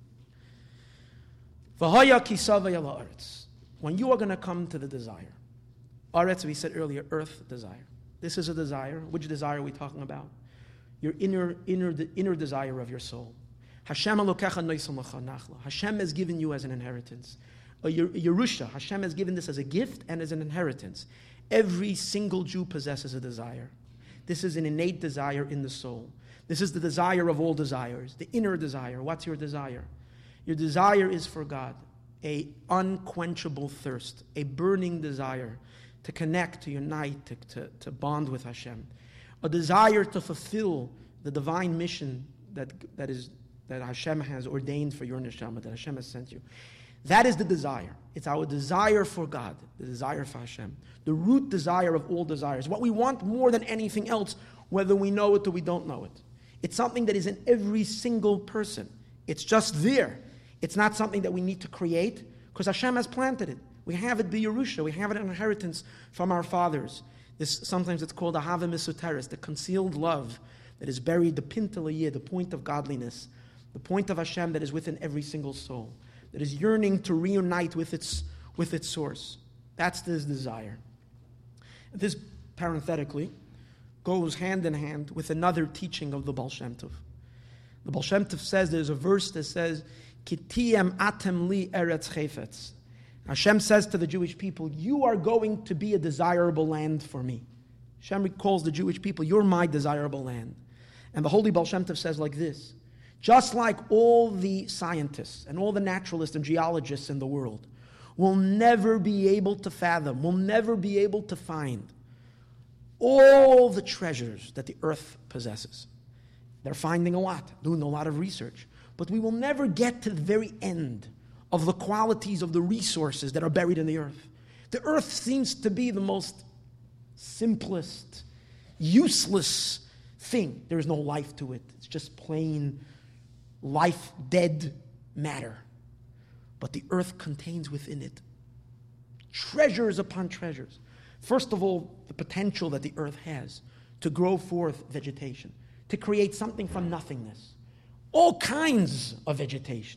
When you are going to come to the desire, Aretz, we said earlier, earth desire. This is a desire. Which desire are we talking about? Your inner desire of your soul. Hashem has given you as an inheritance. A Yerusha, Hashem has given this as a gift and as an inheritance. Every single Jew possesses a desire. This is an innate desire in the soul. This is the desire of all desires, the inner desire. What's your desire? Your desire is for God, a unquenchable thirst, a burning desire to connect, to unite, to bond with Hashem. A desire to fulfill the divine mission that Hashem has ordained for your neshama, that Hashem has sent you. That is the desire. It's our desire for God, the desire for Hashem, the root desire of all desires. What we want more than anything else, whether we know it or we don't know it. It's something that is in every single person. It's just there. It's not something that we need to create, because Hashem has planted it. We have it b'Yerusha. We have it an inheritance from our fathers. Sometimes it's called ahava mesuteres, the concealed love that is buried, the pintalayeh, the point of godliness, the point of Hashem that is within every single soul, that is yearning to reunite with its source. That's this desire. This, parenthetically, goes hand in hand with another teaching of the Baal Shem Tov. The Baal Shem Tov says, there's a verse that says, Kitiyem atem li eretz chayfetz. Hashem says to the Jewish people, you are going to be a desirable land for me. Hashem calls the Jewish people, you're my desirable land. And the Holy Baal Shem Tov says like this, just like all the scientists and all the naturalists and geologists in the world will never be able to fathom, will never be able to find all the treasures that the earth possesses. They're finding a lot, doing a lot of research. But we will never get to the very end of the qualities of the resources that are buried in the earth. The earth seems to be the most simplest, useless thing. There is no life to it. It's just plain life, dead matter. But the earth contains within it treasures upon treasures. First of all, the potential that the earth has to grow forth vegetation, to create something from nothingness. All kinds of vegetation.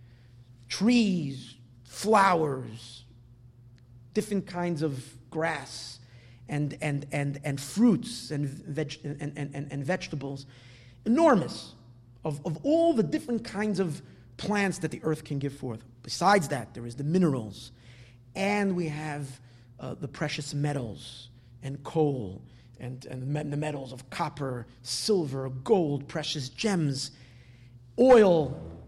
Trees, flowers, different kinds of grass, and fruits and vegetables. Enormous. Of all the different kinds of plants that the earth can give forth. Besides that, there is the minerals. And we have the precious metals and coal and the metals of copper, silver, gold, precious gems, oil,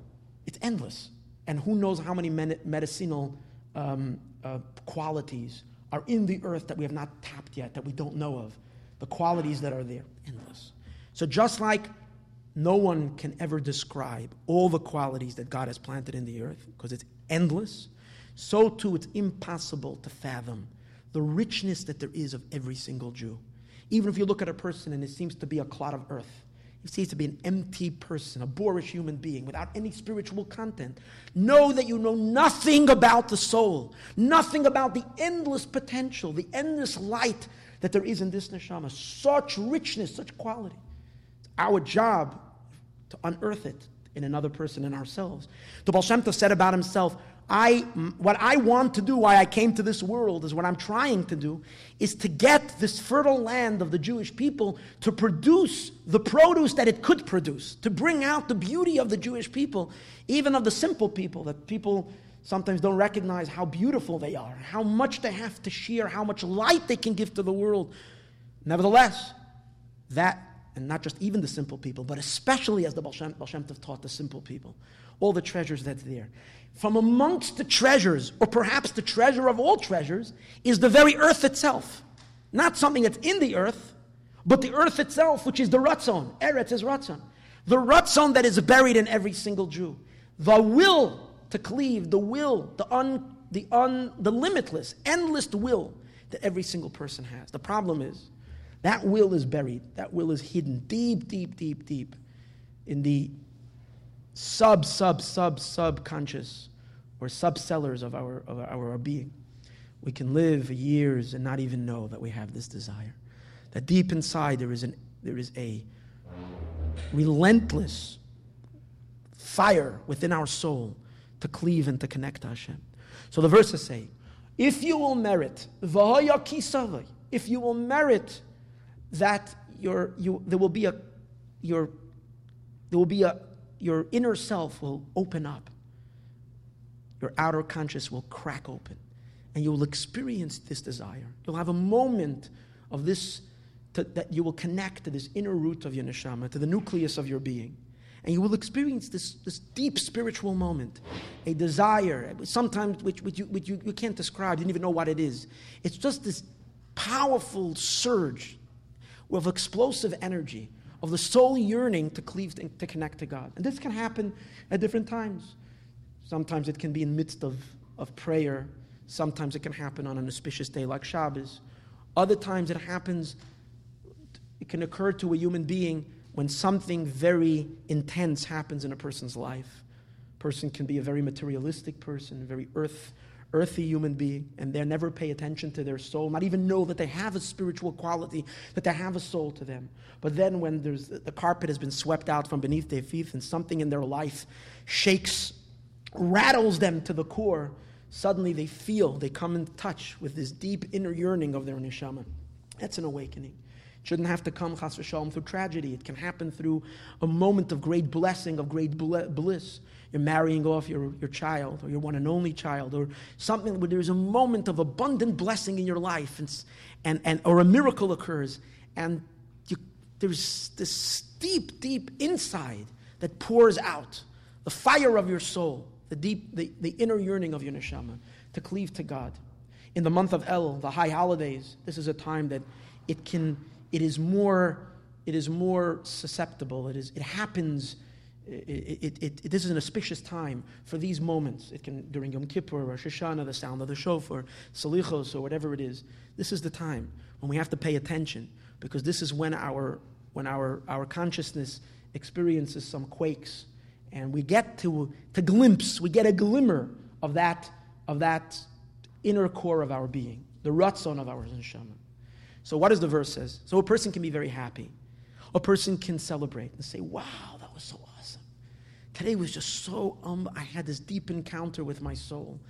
It's endless. And who knows how many medicinal qualities are in the earth that we have not tapped yet, that we don't know of. The qualities that are there, endless. So just like no one can ever describe all the qualities that God has planted in the earth, because it's endless, so too it's impossible to fathom the richness that there is of every single Jew. Even if you look at a person and it seems to be a clod of earth, it seems to be an empty person, a boorish human being without any spiritual content, know that you know nothing about the soul, nothing about the endless potential, the endless light that there is in this neshama. Such richness, such quality. It's our job to unearth it in another person, in ourselves. The Baal Shem Tov said about himself, what I want to do, why I came to this world, is what I'm trying to do, is to get this fertile land of the Jewish people to produce the produce that it could produce, to bring out the beauty of the Jewish people, even of the simple people, that people sometimes don't recognize how beautiful they are, how much they have to share, how much light they can give to the world. Nevertheless, that, and not just even the simple people, but especially as the Baal Shem Tov taught the simple people, all the treasures that's there. From amongst the treasures, or perhaps the treasure of all treasures, is the very earth itself. Not something that's in the earth, but the earth itself, which is the Ratzon. Eretz is Ratzon. The Ratzon that is buried in every single Jew. The will to cleave, the will, the limitless, endless will that every single person has. The problem is, that will is buried. That will is hidden deep, deep, deep, deep in the subconscious or subcellars of our being. We can live years and not even know that we have this desire. That deep inside there is a relentless fire within our soul to cleave and to connect to Hashem. So the verses say, if you will merit, if you will merit that your inner self will open up. Your outer conscious will crack open. And you will experience this desire. You'll have a moment of this, that you will connect to this inner root of your neshama, to the nucleus of your being. And you will experience this deep spiritual moment, a desire, sometimes which you can't describe, you don't even know what it is. It's just this powerful surge of explosive energy, of the soul yearning to cleave, to connect to God. And this can happen at different times. Sometimes it can be in the midst of prayer. Sometimes it can happen on an auspicious day like Shabbos. Other times it can occur to a human being when something very intense happens in a person's life. A person can be a very materialistic person, a very earthy human being, and they never pay attention to their soul, not even know that they have a spiritual quality, that they have a soul to them. But then when the carpet has been swept out from beneath their feet and something in their life rattles them to the core, suddenly they come in touch with this deep inner yearning of their neshama. That's an awakening. It shouldn't have to come, chas v'shalom, through tragedy. It can happen through a moment of great blessing, of great bliss. You're marrying off your child, or your one and only child, or something where there's a moment of abundant blessing in your life, or a miracle occurs, and there's this deep, deep inside that pours out the fire of your soul, the inner yearning of your neshama to cleave to God. In the month of El, the high holidays, this is a time that it is more susceptible. This is an auspicious time for these moments. It can, during Yom Kippur, Rosh Hashanah, the sound of the shofar, Salichos, or whatever it is. This is the time when we have to pay attention, because this is when our consciousness experiences some quakes, and we get a glimmer of that inner core of our being, the ratzon of our neshama. So what does the verse says? So a person can be very happy. A person can celebrate and say, wow, that was so awesome. Today was just so, I had this deep encounter with my soul.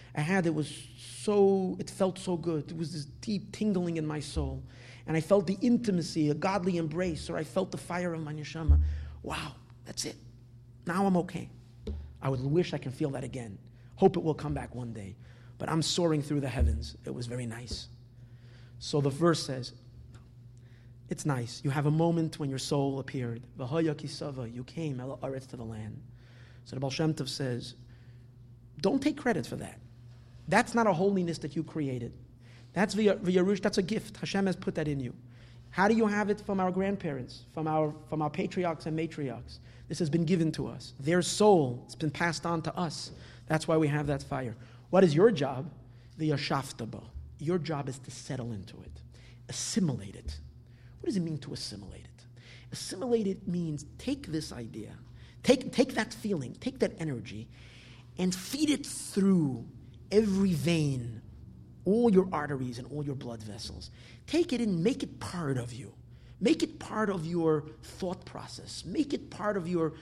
It felt so good. It was this deep tingling in my soul. And I felt the intimacy, a godly embrace, or I felt the fire of my neshama. Wow, that's it. Now I'm okay. I would wish I can feel that again. Hope it will come back one day. But I'm soaring through the heavens. It was very nice. So the verse says, it's nice. You have a moment when your soul appeared. V'haya kisava, you came, el aretz, to the land. So the Baal Shem Tov says, don't take credit for that. That's not a holiness that you created. That's v'yarush, that's a gift. Hashem has put that in you. How do you have it? From our grandparents, from our patriarchs and matriarchs. This has been given to us. Their soul, it's been passed on to us. That's why we have that fire. What is your job? V'yashavta. Your job is to settle into it. Assimilate it. What does it mean to assimilate it? Assimilate it means take this idea, take that feeling, take that energy, and feed it through every vein, all your arteries and all your blood vessels. Take it and make it part of you. Make it part of your thought process. Make it part of your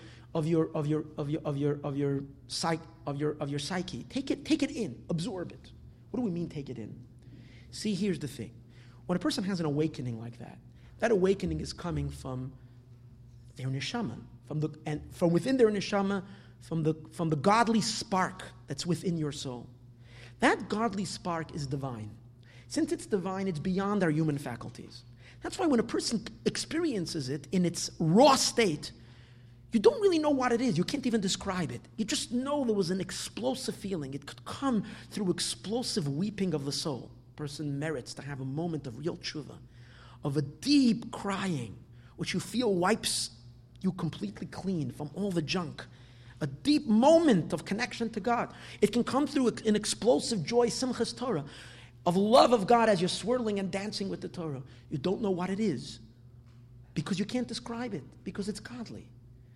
psyche. Take it in. Absorb it. What do we mean take it in? See, here's the thing. When a person has an awakening like that, that awakening is coming from their neshama, from within their neshama, from the godly spark that's within your soul. That godly spark is divine. Since it's divine, it's beyond our human faculties. That's why when a person experiences it in its raw state, you don't really know what it is. You can't even describe it. You just know there was an explosive feeling. It could come through explosive weeping of the soul. A person merits to have a moment of real tshuva, of a deep crying, which you feel wipes you completely clean from all the junk. A deep moment of connection to God. It can come through an explosive joy, simchas Torah, of love of God as you're swirling and dancing with the Torah. You don't know what it is because you can't describe it, because it's godly.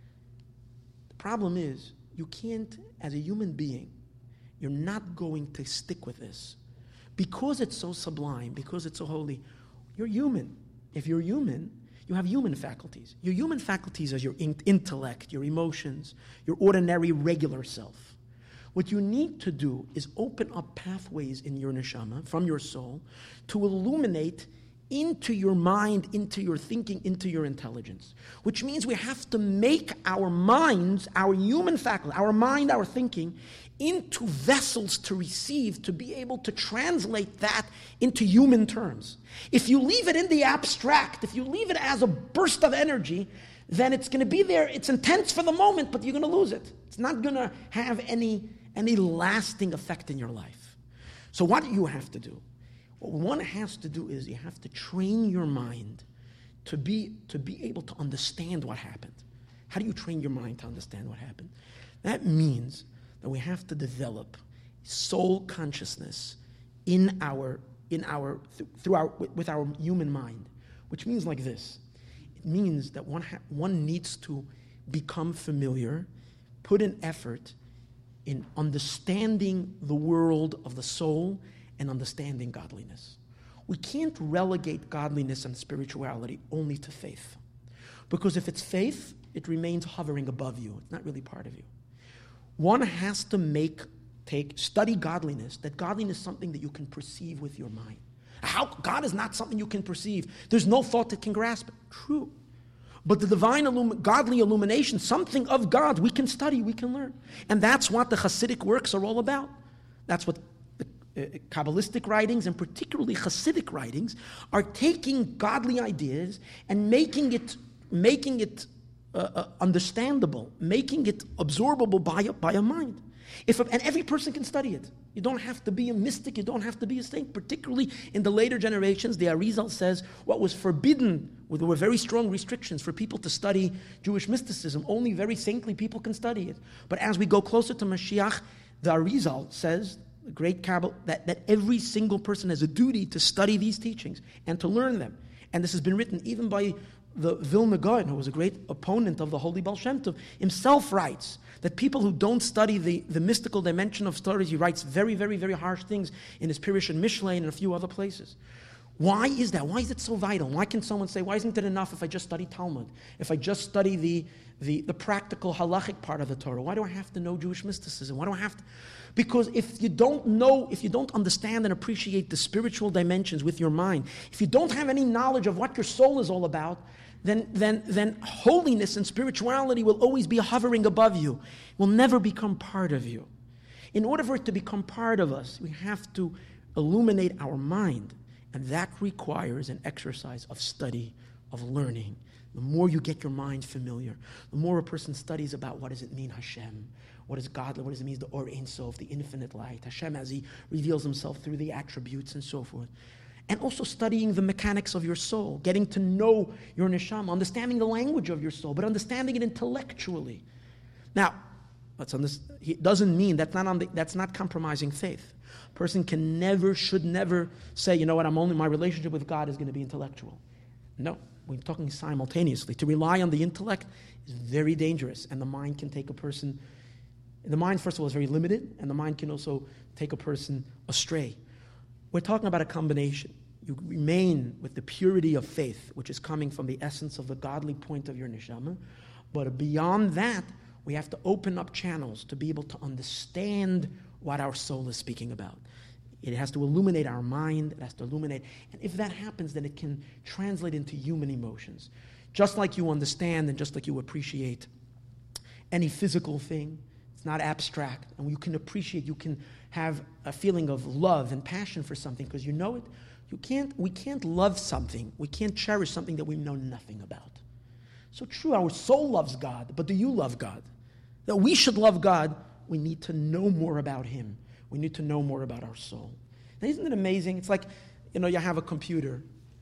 The problem is, you can't, as a human being, you're not going to stick with this. Because it's so sublime, because it's so holy, you're human. If you're human, you have human faculties. Your human faculties are your intellect, your emotions, your ordinary, regular self. What you need to do is open up pathways in your neshama, from your soul, to illuminate into your mind, into your thinking, into your intelligence. Which means we have to make our minds, our human faculty, our mind, our thinking, into vessels to receive, to be able to translate that into human terms. If you leave it in the abstract, if you leave it as a burst of energy, then it's going to be there. It's intense for the moment, but you're going to lose it. It's not going to have any lasting effect in your life. So what do you have to do? What one has to do is you have to train your mind to be able to understand what happened. How do you train your mind to understand what happened? That means that we have to develop soul consciousness with our human mind, which means like this. It means that one needs to become familiar, put in effort in understanding the world of the soul and understanding godliness. We can't relegate godliness and spirituality only to faith. Because if it's faith, it remains hovering above you. It's not really part of you. One has to study godliness, that godliness is something that you can perceive with your mind. God is not something you can perceive. There's no thought that can grasp it. True. But the divine godly illumination, something of God, we can study, we can learn. And that's what the Hasidic works are all about. That's what Kabbalistic writings, and particularly Hasidic writings, are taking godly ideas and making it understandable, making it absorbable by a mind. And every person can study it. You don't have to be a mystic, you don't have to be a saint. Particularly in the later generations, the Arizal says what was forbidden, there were very strong restrictions for people to study Jewish mysticism. Only very saintly people can study it. But as we go closer to Mashiach, the Arizal says, the great Kabbalah, that every single person has a duty to study these teachings and to learn them. And this has been written even by the Vilna Gaon, who was a great opponent of the Holy Baal Shem Tov, himself writes that people who don't study the mystical dimension of stories, he writes very, very, very harsh things in his Pirush and Mishlei and in a few other places. Why is that? Why is it so vital? Why can someone say, why isn't it enough if I just study Talmud? If I just study the practical halachic part of the Torah? Why do I have to know Jewish mysticism? Why do I have to? Because if you don't understand and appreciate the spiritual dimensions with your mind, if you don't have any knowledge of what your soul is all about, then holiness and spirituality will always be hovering above you, will never become part of you. In order for it to become part of us, we have to illuminate our mind. And that requires an exercise of study, of learning. The more you get your mind familiar, the more a person studies about what does it mean, Hashem, what is God, what does it mean, the Or Ein Sof, the infinite light, Hashem as He reveals Himself through the attributes and so forth. And also studying the mechanics of your soul, getting to know your neshama, understanding the language of your soul, but understanding it intellectually. Now, it doesn't mean that's not compromising faith. A person can never, should never say, you know what, my relationship with God is going to be intellectual. No, we're talking simultaneously. To rely on the intellect is very dangerous, and the mind can take a person. The mind, first of all, is very limited, and the mind can also take a person astray. We're talking about a combination. You remain with the purity of faith, which is coming from the essence of the godly point of your neshama, but beyond that, we have to open up channels to be able to understand what our soul is speaking about. It has to illuminate our mind, it has to illuminate, and if that happens, then it can translate into human emotions. Just like you understand and just like you appreciate any physical thing, it's not abstract, and you can appreciate, you can have a feeling of love and passion for something because you know it. We can't love something, we can't cherish something that we know nothing about. So true, our soul loves God, but do you love God? That we should love God, we need to know more about Him. We need to know more about our soul. Now, isn't it amazing? It's like, you have a computer,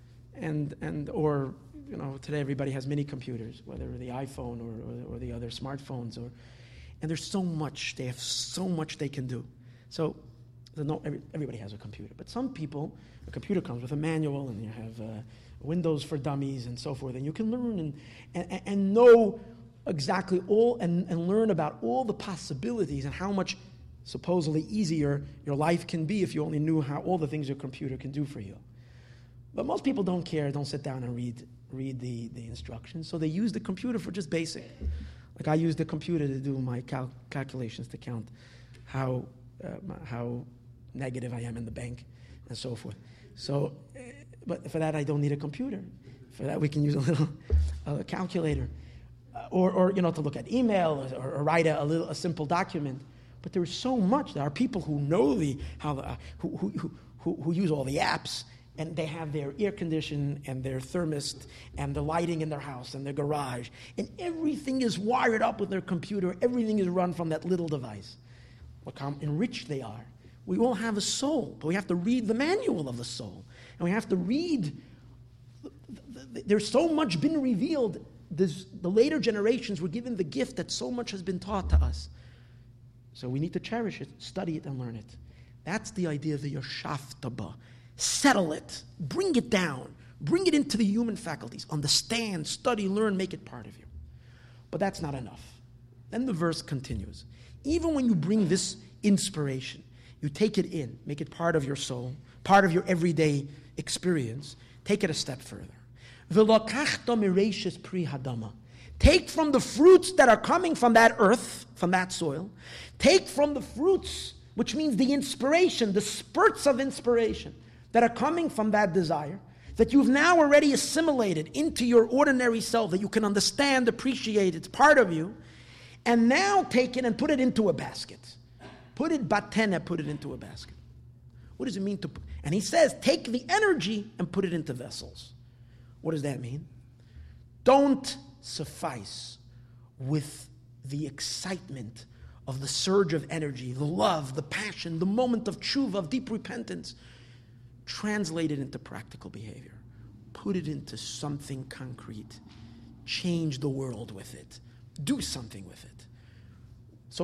or today everybody has mini computers, whether the iPhone or the other smartphones, and there's so much. They have so much they can do. So, everybody has a computer, but some people, a computer comes with a manual, and you have Windows for Dummies and so forth, and you can learn and know exactly all and learn about all the possibilities and how much supposedly easier your life can be if you only knew how all the things your computer can do for you. But most people don't care, don't sit down and read the instructions, so they use the computer for just basic. Like I use the computer to do my calculations to count how negative I am in the bank and so forth. So, but for that I don't need a computer. For that we can use a little calculator, or to look at email or write a simple document. But there is so much. There are people who know who use all the apps, and they have their air condition and their thermostat and the lighting in their house and their garage, and everything is wired up with their computer. Everything is run from that little device. Look how enriched they are. We all have a soul, but we have to read the manual of the soul, and we have to read. There's so much been revealed. The later generations were given the gift that so much has been taught to us. So we need to cherish it, study it, and learn it. That's the idea of the Yoshaftaba. Settle it. Bring it down. Bring it into the human faculties. Understand, study, learn, make it part of you. But that's not enough. Then the verse continues. Even when you bring this inspiration, you take it in, make it part of your soul, part of your everyday experience, take it a step further. V'lokachta mireishis pri hadama. Take from the fruits that are coming from that earth, from that soil. Take from the fruits, which means the inspiration, the spurts of inspiration that are coming from that desire, that you've now already assimilated into your ordinary self, that you can understand, appreciate, it's part of you, and now take it and put it into a basket. Put it into a basket. What does it mean to put? And he says, take the energy and put it into vessels. What does that mean? Don't suffice with the excitement of the surge of energy, the love, the passion, the moment of tshuva, of deep repentance. Translate it into practical behavior. Put it into something concrete. Change the world with it. Do something with it. So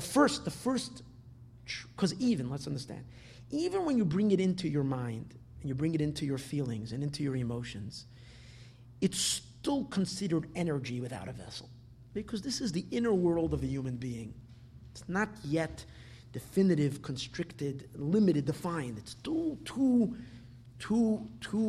because let's understand, even when you bring it into your mind, and you bring it into your feelings and into your emotions, it's still considered energy without a vessel. Because this is the inner world of a human being. It's not yet definitive, constricted, limited, defined. It's still too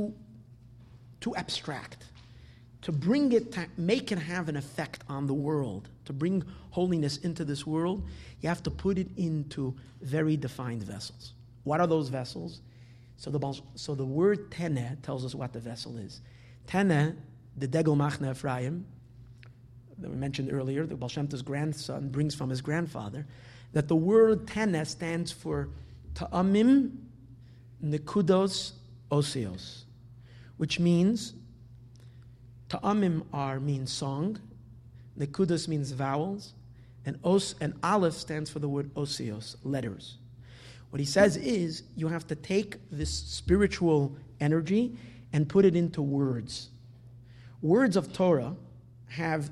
abstract. To bring it, to make it have an effect on the world, to bring holiness into this world, you have to put it into very defined vessels. What are those vessels? So the word teneh tells us what the vessel is. Teneh, the Degel Machne Ephraim, that we mentioned earlier, the Baal Shem Tov's grandson brings from his grandfather, that the word teneh stands for ta'amim nekudos osios, which means Ta'amim means song, nekudos means vowels, and aleph stands for the word osios, letters. What he says is, you have to take this spiritual energy and put it into words. Words of Torah have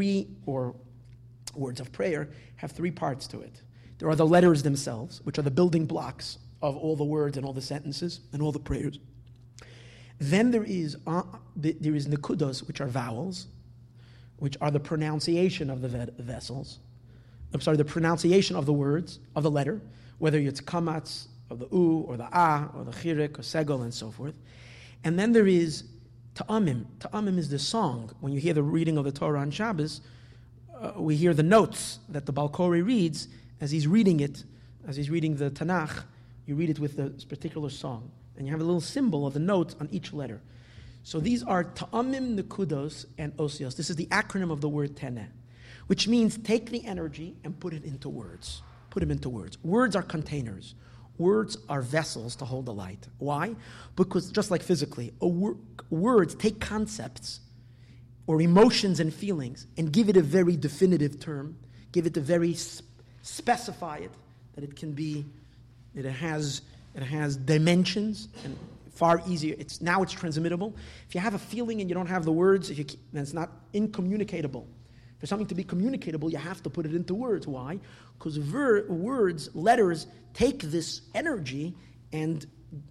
words of prayer have three parts to it. There are the letters themselves, which are the building blocks of all the words and all the sentences and all the prayers. Then there is nekudos, which are vowels, which are the pronunciation of the vessels. The pronunciation of the words, of the letter, whether it's kamatz, of the u, or the a, or the chirik, or segol, and so forth. And then there is ta'amim. Ta'amim is the song. When you hear the reading of the Torah on Shabbos, we hear the notes that the Baal Koreh reads as he's reading it, as he's reading the Tanakh. You read it with this particular song. And you have a little symbol of the notes on each letter. So these are ta'amim, nekudos, and osios. This is the acronym of the word teneh, which means take the energy and put it into words. Put them into words. Words are containers. Words are vessels to hold the light. Why? Because just like physically, words take concepts or emotions and feelings and give it a very definitive term, give it a very specify it, that it can be, it has dimensions and far easier. It's transmittable. If you have a feeling and you don't have the words, then it's not incommunicatable. For something to be communicatable, you have to put it into words. Why? Because words, letters, take this energy and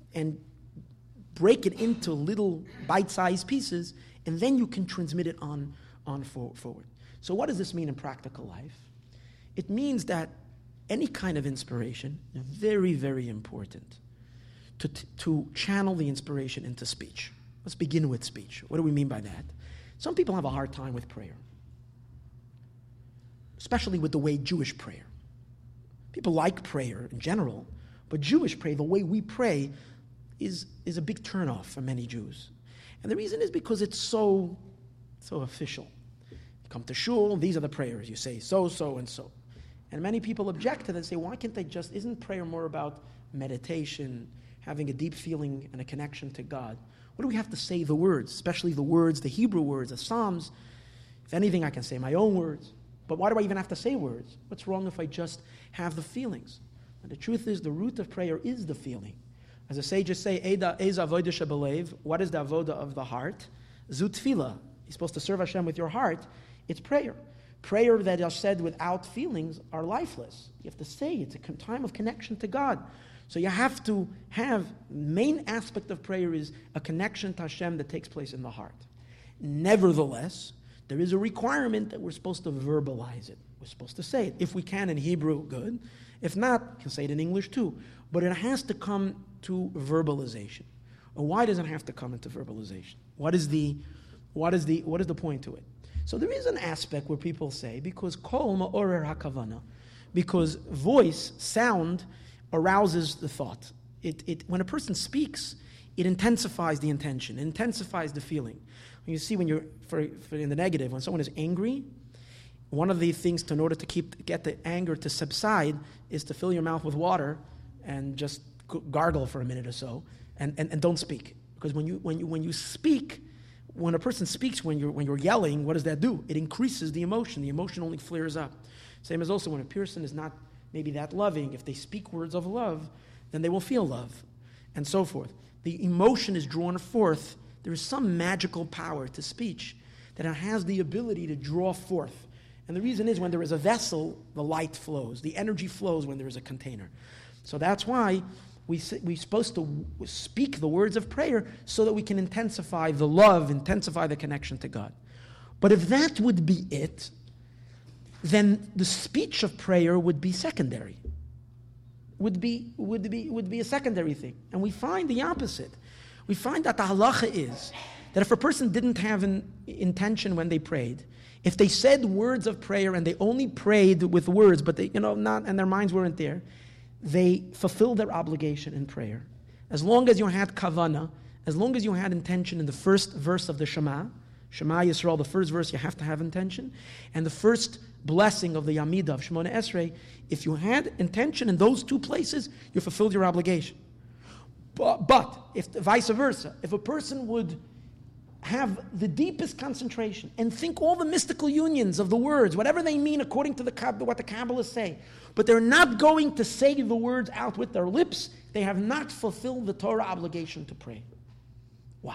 break it into little bite-sized pieces, and then you can transmit it on forward. So what does this mean in practical life? It means that any kind of inspiration is very, very important to channel the inspiration into speech. Let's begin with speech. What do we mean by that? Some people have a hard time with prayer, especially with the way Jewish prayer. People like prayer in general, but Jewish prayer, the way we pray, is a big turnoff for many Jews. And the reason is because it's so official. You come to shul, these are the prayers. You say so, and so. And many people object to that and say, why can't they isn't prayer more about meditation, having a deep feeling and a connection to God? What do we have to say the words, especially the words, the Hebrew words, the Psalms? If anything, I can say my own words. But why do I even have to say words? What's wrong if I just have the feelings? And the truth is, the root of prayer is the feeling. As the sages say, Eza avoda shebelev, what is the avoda of the heart? Zu tefillah. You're supposed to serve Hashem with your heart. It's prayer. Prayer that are said without feelings are lifeless. You have to say it's a time of connection to God. So you have to have, the main aspect of prayer is a connection to Hashem that takes place in the heart. Nevertheless, there is a requirement that we're supposed to verbalize it. We're supposed to say it. If we can in Hebrew, good. If not, we can say it in English too. But it has to come to verbalization. And why does it have to come into verbalization? What is the point to it? So there is an aspect where people say, because kol ma'orer hakavana, because voice, sound, arouses the thought. When a person speaks, it intensifies the intention, it intensifies the feeling. You see, when you're in the negative, when someone is angry, one of the things in order to get the anger to subside is to fill your mouth with water and just gargle for a minute or so, and don't speak. Because when you speak, when a person speaks, when you're yelling, what does that do? It increases the emotion. The emotion only flares up. Same as also when a person is not maybe that loving, if they speak words of love, then they will feel love, and so forth. The emotion is drawn forth. There is some magical power to speech that it has the ability to draw forth. And the reason is when there is a vessel, the light flows. The energy flows when there is a container. So that's why we're supposed to speak the words of prayer so that we can intensify the love, intensify the connection to God. But if that would be it, then the speech of prayer would be secondary. Would be a secondary thing. And we find the opposite. We find that the halacha is that if a person didn't have an intention when they prayed, if they said words of prayer and they only prayed with words, but they, and their minds weren't there, they fulfilled their obligation in prayer. As long as you had kavana, as long as you had intention in the first verse of the Shema Yisrael, the first verse, you have to have intention. And the first blessing of the Yamidah of Shemona Esrei, if you had intention in those two places, you fulfilled your obligation. But if vice versa, if a person would have the deepest concentration and think all the mystical unions of the words, whatever they mean according to what the Kabbalists say, but they're not going to say the words out with their lips, they have not fulfilled the Torah obligation to pray. Why?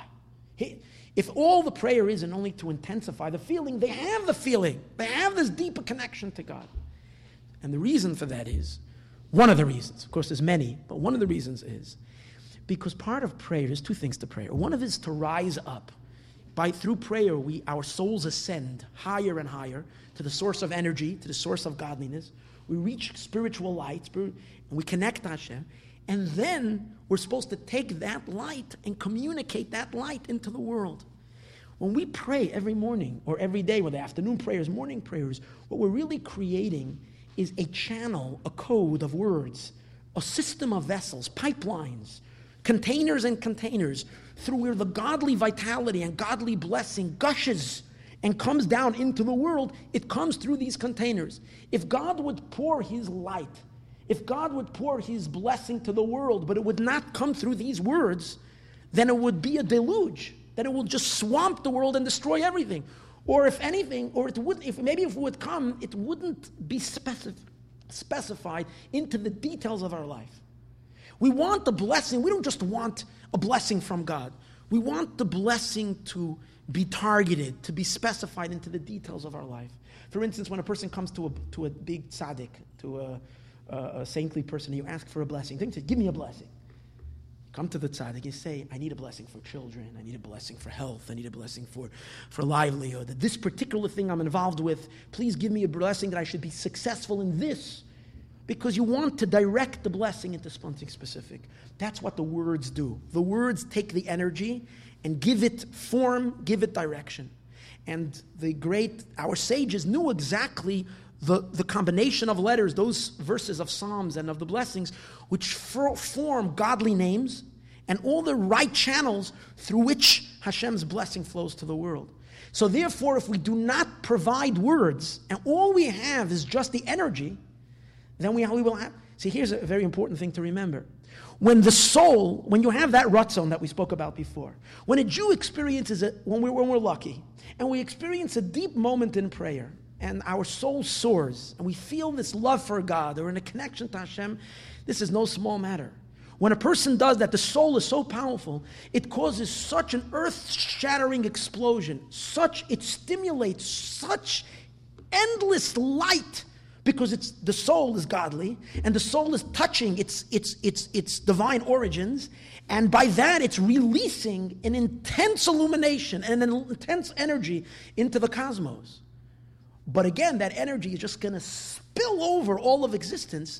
If all the prayer is and only to intensify the feeling, they have the feeling. They have this deeper connection to God. And the reason for that is, one of the reasons, of course there's many, but one of the reasons is, because part of prayer, there's two things to prayer. One of it is to rise up. Through prayer, our souls ascend higher and higher to the source of energy, to the source of godliness. We reach spiritual light, and we connect to Hashem. And then we're supposed to take that light and communicate that light into the world. When we pray every morning or every day, whether afternoon prayers, morning prayers, what we're really creating is a channel, a code of words, a system of vessels, pipelines, containers and containers, through where the godly vitality and godly blessing gushes and comes down into the world. It comes through these containers. If God would pour His light, if God would pour His blessing to the world, but it would not come through these words, then it would be a deluge, that it will just swamp the world and destroy everything. Or if anything, or it would, if it would come, it wouldn't be specified into the details of our life. We want the blessing. We don't just want a blessing from God. We want the blessing to be targeted, to be specified into the details of our life. For instance, when a person comes to a big tzaddik, to a saintly person, you ask for a blessing. They say, give me a blessing. Come to the tzaddik, you say, I need a blessing for children, I need a blessing for health, I need a blessing for livelihood. This particular thing I'm involved with, please give me a blessing that I should be successful in this. Because you want to direct the blessing into something specific. That's what the words do. The words take the energy and give it form, give it direction. And our sages knew exactly the combination of letters, those verses of Psalms and of the blessings, which form godly names and all the right channels through which Hashem's blessing flows to the world. So therefore, if we do not provide words, and all we have is just the energy, then we will have. See, here's a very important thing to remember. When you have that ratzon that we spoke about before, when a Jew experiences it, when we're lucky, and we experience a deep moment in prayer, and our soul soars, and we feel this love for God, or in a connection to Hashem, this is no small matter. When a person does that, the soul is so powerful, it causes such an earth-shattering explosion, it stimulates such endless light, because the soul is godly, and the soul is touching its divine origins, and by that it's releasing an intense illumination and an intense energy into the cosmos. But again, that energy is just going to spill over all of existence.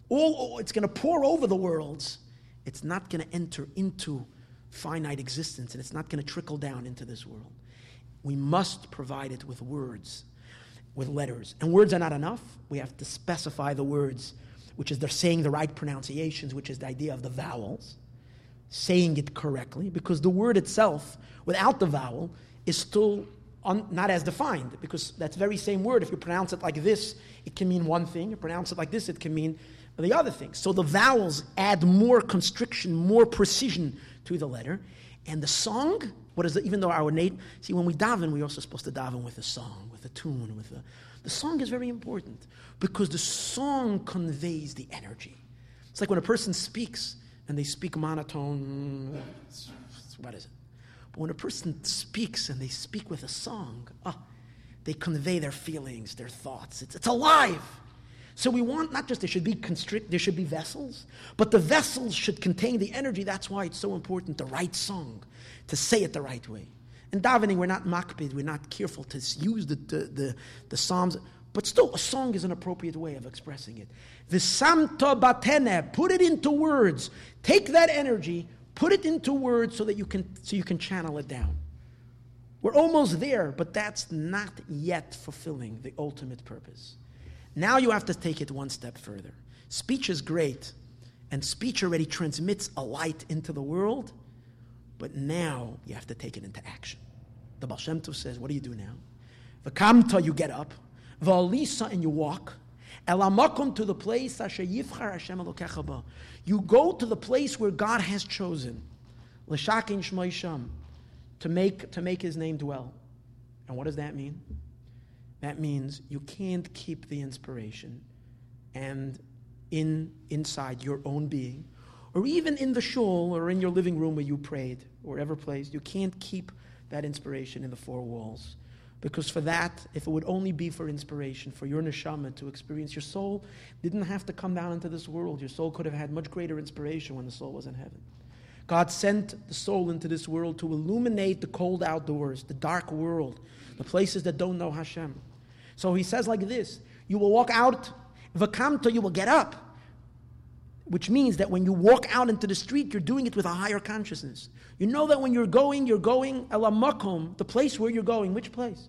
It's going to pour over the worlds. It's not going to enter into finite existence, and it's not going to trickle down into this world. We must provide it with words, with letters. And words are not enough. We have to specify the words, which is they're saying the right pronunciations, which is the idea of the vowels, saying it correctly, because the word itself, without the vowel, is still not as defined, because that very same word, if you pronounce it like this, it can mean one thing. You pronounce it like this, it can mean the other thing. So the vowels add more constriction, more precision to the letter. And the song, even though our when we daven, we're also supposed to daven with a song, with a tune, the song is very important, because the song conveys the energy. It's like when a person speaks, and they speak monotone, what is it? But when a person speaks and they speak with a song, they convey their feelings, their thoughts. It's alive. So we want not just there should be vessels, but the vessels should contain the energy. That's why it's so important, the right song, to say it the right way. In davening, we're not makpid, we're not careful to use the psalms, but still, a song is an appropriate way of expressing it. V'samta batene, put it into words. Take that energy, put it into words so you can channel it down. We're almost there, but that's not yet fulfilling the ultimate purpose. Now you have to take it one step further. Speech is great, and speech already transmits a light into the world, but now you have to take it into action. The Baal Shem Tov says, what do you do now? V'kamta, you get up. V'alisa, and you walk. Elamakom, to the place asher yivchar Hashem Elokecha ba. You go to the place where God has chosen. L'shakin shmoi sham, to make his name dwell. And what does that mean? That means you can't keep the inspiration and inside your own being, or even in the shul or in your living room where you prayed, or whatever place, you can't keep that inspiration in the four walls. Because for that, if it would only be for inspiration, for your neshama to experience, your soul didn't have to come down into this world. Your soul could have had much greater inspiration when the soul was in heaven. God sent the soul into this world to illuminate the cold outdoors, the dark world, the places that don't know Hashem. So he says like this, you will walk out, v'kamta, you will get up, which means that when you walk out into the street, you're doing it with a higher consciousness. You know that when you're going ala makom, the place where you're going. Which place?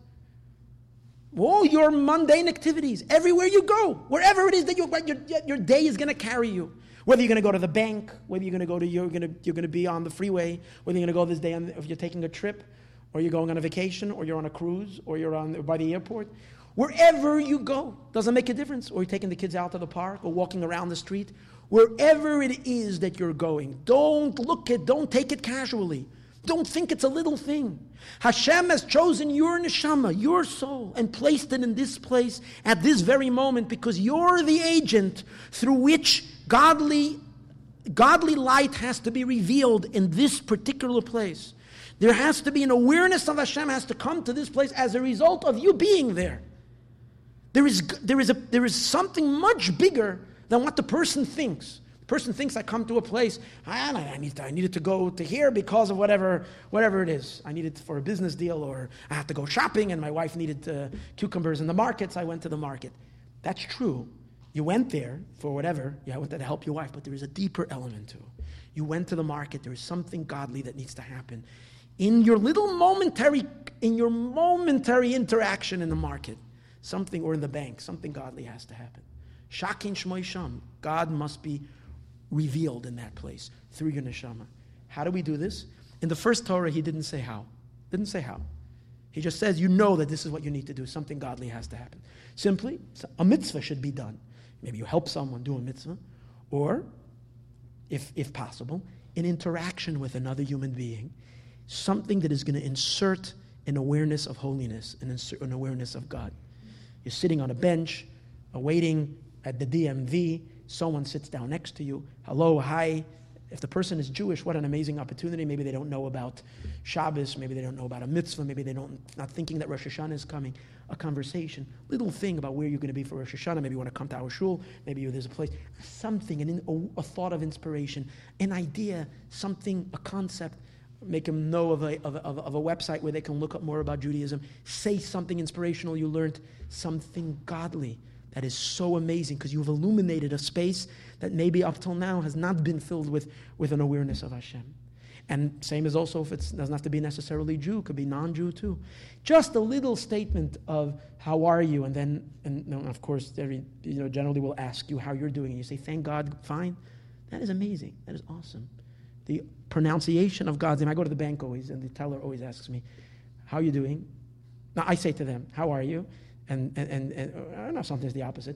All your mundane activities, everywhere you go, wherever it is that your day is going to carry you. Whether you're going to go to the bank, whether you're going to be on the freeway, whether you're going to go this day if you're taking a trip, or you're going on a vacation, or you're on a cruise, or you're by the airport. Wherever you go, doesn't make a difference. Or you're taking the kids out to the park, or walking around the street. Wherever it is that you're going, don't take it casually. Don't think it's a little thing. Hashem has chosen your neshama, your soul, and placed it in this place at this very moment because you're the agent through which godly light has to be revealed in this particular place. There has to be an awareness of Hashem has to come to this place as a result of you being there. There is something much bigger than what the person thinks. The person thinks I come to a place, I needed to go to here because of whatever it is. I needed for a business deal, or I have to go shopping, and my wife needed cucumbers in the market, so I went to the market. That's true. You went there for whatever. I went there to help your wife, but there is a deeper element to it. You went to the market. There is something godly that needs to happen. In your momentary interaction in the market, something, or in the bank, something godly has to happen. Shakin Shmoy Sham. God must be revealed in that place through your neshama. How do we do this? In the first Torah, he didn't say how. He just says, you know that this is what you need to do. Something godly has to happen. Simply, a mitzvah should be done. Maybe you help someone do a mitzvah, or, if possible, an interaction with another human being, something that is going to insert an awareness of holiness and insert an awareness of God. You're sitting on a bench, waiting at the DMV, someone sits down next to you, hello, hi. If the person is Jewish, what an amazing opportunity. Maybe they don't know about Shabbos, maybe they don't know about a mitzvah, maybe they're not thinking that Rosh Hashanah is coming. A conversation, little thing about where you're going to be for Rosh Hashanah. Maybe you want to come to our shul, maybe there's a place, something, a thought of inspiration, an idea, something, a concept. Make them know of a website where they can look up more about Judaism. Say something inspirational you learned, something godly. That is so amazing because you've illuminated a space that maybe up till now has not been filled with an awareness of Hashem. And same as also if it doesn't have to be necessarily Jew, it could be non-Jew too. Just a little statement of how are you, and of course generally will ask you how you're doing, and you say thank God, fine. That is amazing. That is awesome. The pronunciation of God's name. I go to the bank always, and the teller always asks me, "How are you doing?" Now I say to them, "How are you?" And no, sometimes the opposite.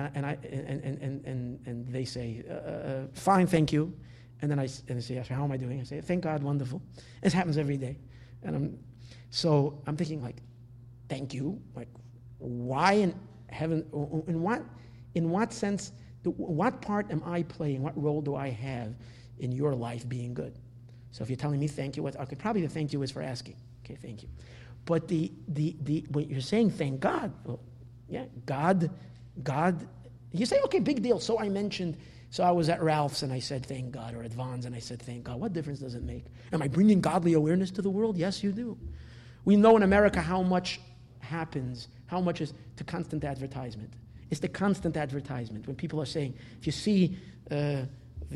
And they say, "Fine, thank you." And then I say, "How am I doing?" I say, "Thank God, wonderful." This happens every day, and I'm thinking like, "Thank you." Like, why in heaven? In what sense? What part am I playing? What role do I have in your life being good? So if you're telling me thank you, okay, probably the thank you is for asking. Okay, thank you. But the when you're saying thank God, well, yeah, God, you say, okay, big deal. So I was at Ralph's and I said thank God, or at Vaughn's and I said thank God. What difference does it make? Am I bringing godly awareness to the world? Yes, you do. We know in America how much happens, how much is to constant advertisement. It's the constant advertisement when people are saying, if you see if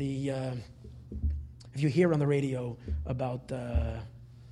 you hear on the radio about that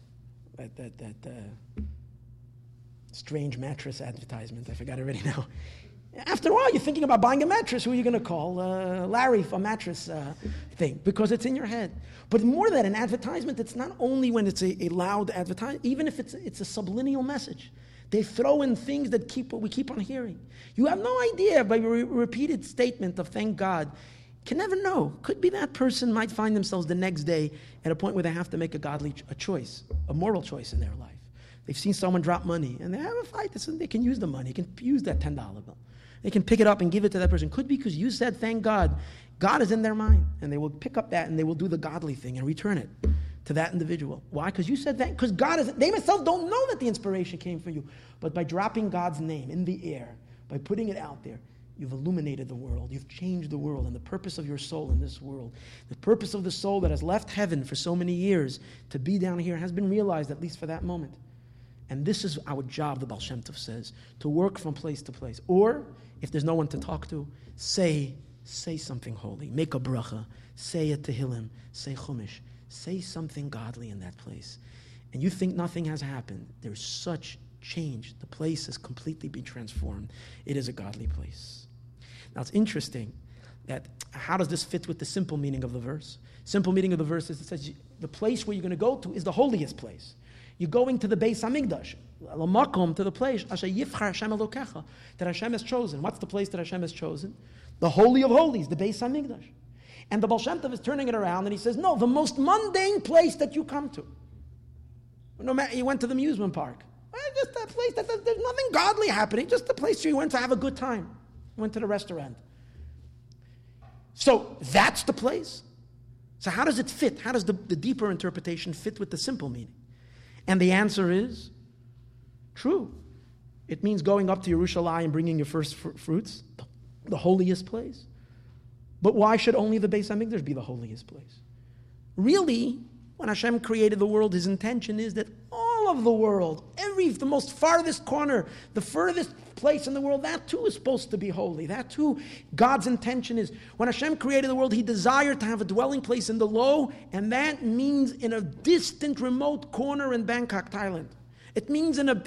strange mattress advertisement, I forgot already now. After a while, you're thinking about buying a mattress. Who are you going to call? Larry for mattress thing, because it's in your head. But more than an advertisement, it's not only when it's a loud advertisement, even if it's a subliminal message. They throw in things that we keep on hearing. You have no idea by your repeated statement of thank God. Can never know. Could be that person might find themselves the next day at a point where they have to make a godly choice. a moral choice in their life. They've seen someone drop money, and they have a fight. They can use the money. They can use that $10 bill. They can pick it up and give it to that person. Could be because you said, thank God. God is in their mind, and they will pick up that, and they will do the godly thing and return it to that individual. Why? Because you said that. Because God is, they themselves don't know that the inspiration came from you. But by dropping God's name in the air, by putting it out there, you've illuminated the world. You've changed the world and the purpose of your soul in this world. The purpose of the soul that has left heaven for so many years to be down here has been realized, at least for that moment. And this is our job, the Baal Shem Tov says, to work from place to place. Or, if there's no one to talk to, say something holy. Make a bracha. Say a tehillim. Say chumash. Say something godly in that place. And you think nothing has happened. There's such change. The place has completely been transformed. It is a godly place. Now, it's interesting that how does this fit with the simple meaning of the verse? Simple meaning of the verse is it says the place where you're going to go to is the holiest place. You're going to the Beis Hamikdash, l'makom, to the place asher yivchar Hashem Elokecha, that Hashem has chosen. What's the place that Hashem has chosen? The Holy of Holies, the Beis Hamikdash. And the Baal Shem Tov is turning it around, and he says, no, the most mundane place that you come to. No matter, you went to the amusement park. Well, just a place that there's nothing godly happening, just a place where you went to have a good time. You went to the restaurant. So that's the place. So how does it fit? How does the deeper interpretation fit with the simple meaning? And the answer is true. It means going up to Yerushalayim and bringing your first fruits, the holiest place. But why should only the Beis Hamikdash be the holiest place? Really, when Hashem created the world, his intention is that all of the world, the most farthest corner, the furthest place in the world, that too is supposed to be holy. That too, God's intention is, when Hashem created the world, he desired to have a dwelling place in the low, and that means in a distant, remote corner in Bangkok, Thailand. It means in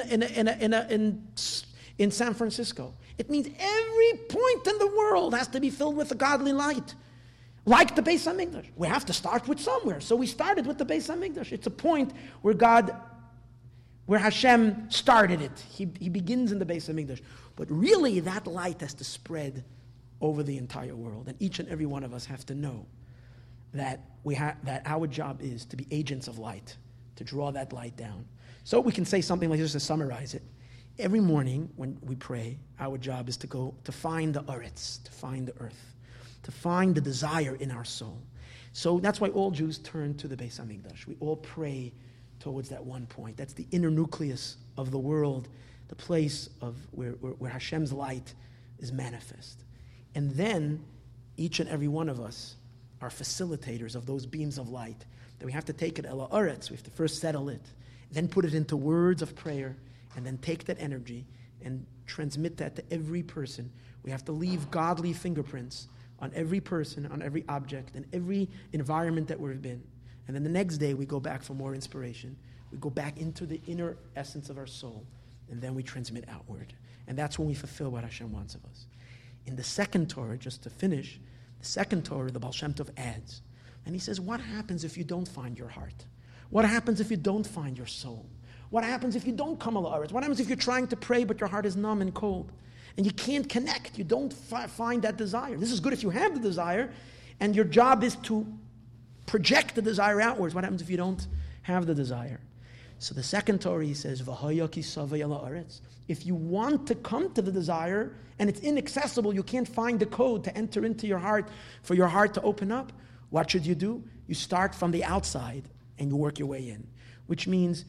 San Francisco. It means every point in the world has to be filled with a godly light. Like the Beis Hamikdash. We have to start with somewhere. So we started with the Beis Hamikdash. It's a point where Hashem started it. He begins in the Beis Hamikdash. But really, that light has to spread over the entire world. And each and every one of us have to know that that our job is to be agents of light, to draw that light down. So we can say something like this to summarize it. Every morning when we pray, our job is to go to find the Eretz, to find the earth, to find the desire in our soul. So that's why all Jews turn to the Beis Hamikdash. We all pray towards that one point. That's the inner nucleus of the world, the place of where Hashem's light is manifest. And then each and every one of us are facilitators of those beams of light. That we have to take it el haaretz. We have to first settle it, then put it into words of prayer, and then take that energy and transmit that to every person. We have to leave godly fingerprints on every person, on every object, and every environment that we've been. And then the next day we go back for more inspiration. We go back into the inner essence of our soul, and then we transmit outward. And that's when we fulfill what Hashem wants of us. In the second Torah, just to finish, the second Torah, the Baal Shem Tov adds, and he says, what happens if you don't find your heart? What happens if you don't find your soul? What happens if you don't come al haaretz? What happens if you're trying to pray but your heart is numb and cold? And you can't connect. You don't find that desire. This is good if you have the desire, and your job is to project the desire outwards. What happens if you don't have the desire? So the second Torah, he says, if you want to come to the desire, and it's inaccessible, you can't find the code to enter into your heart, for your heart to open up, what should you do? You start from the outside, and you work your way in. Which means,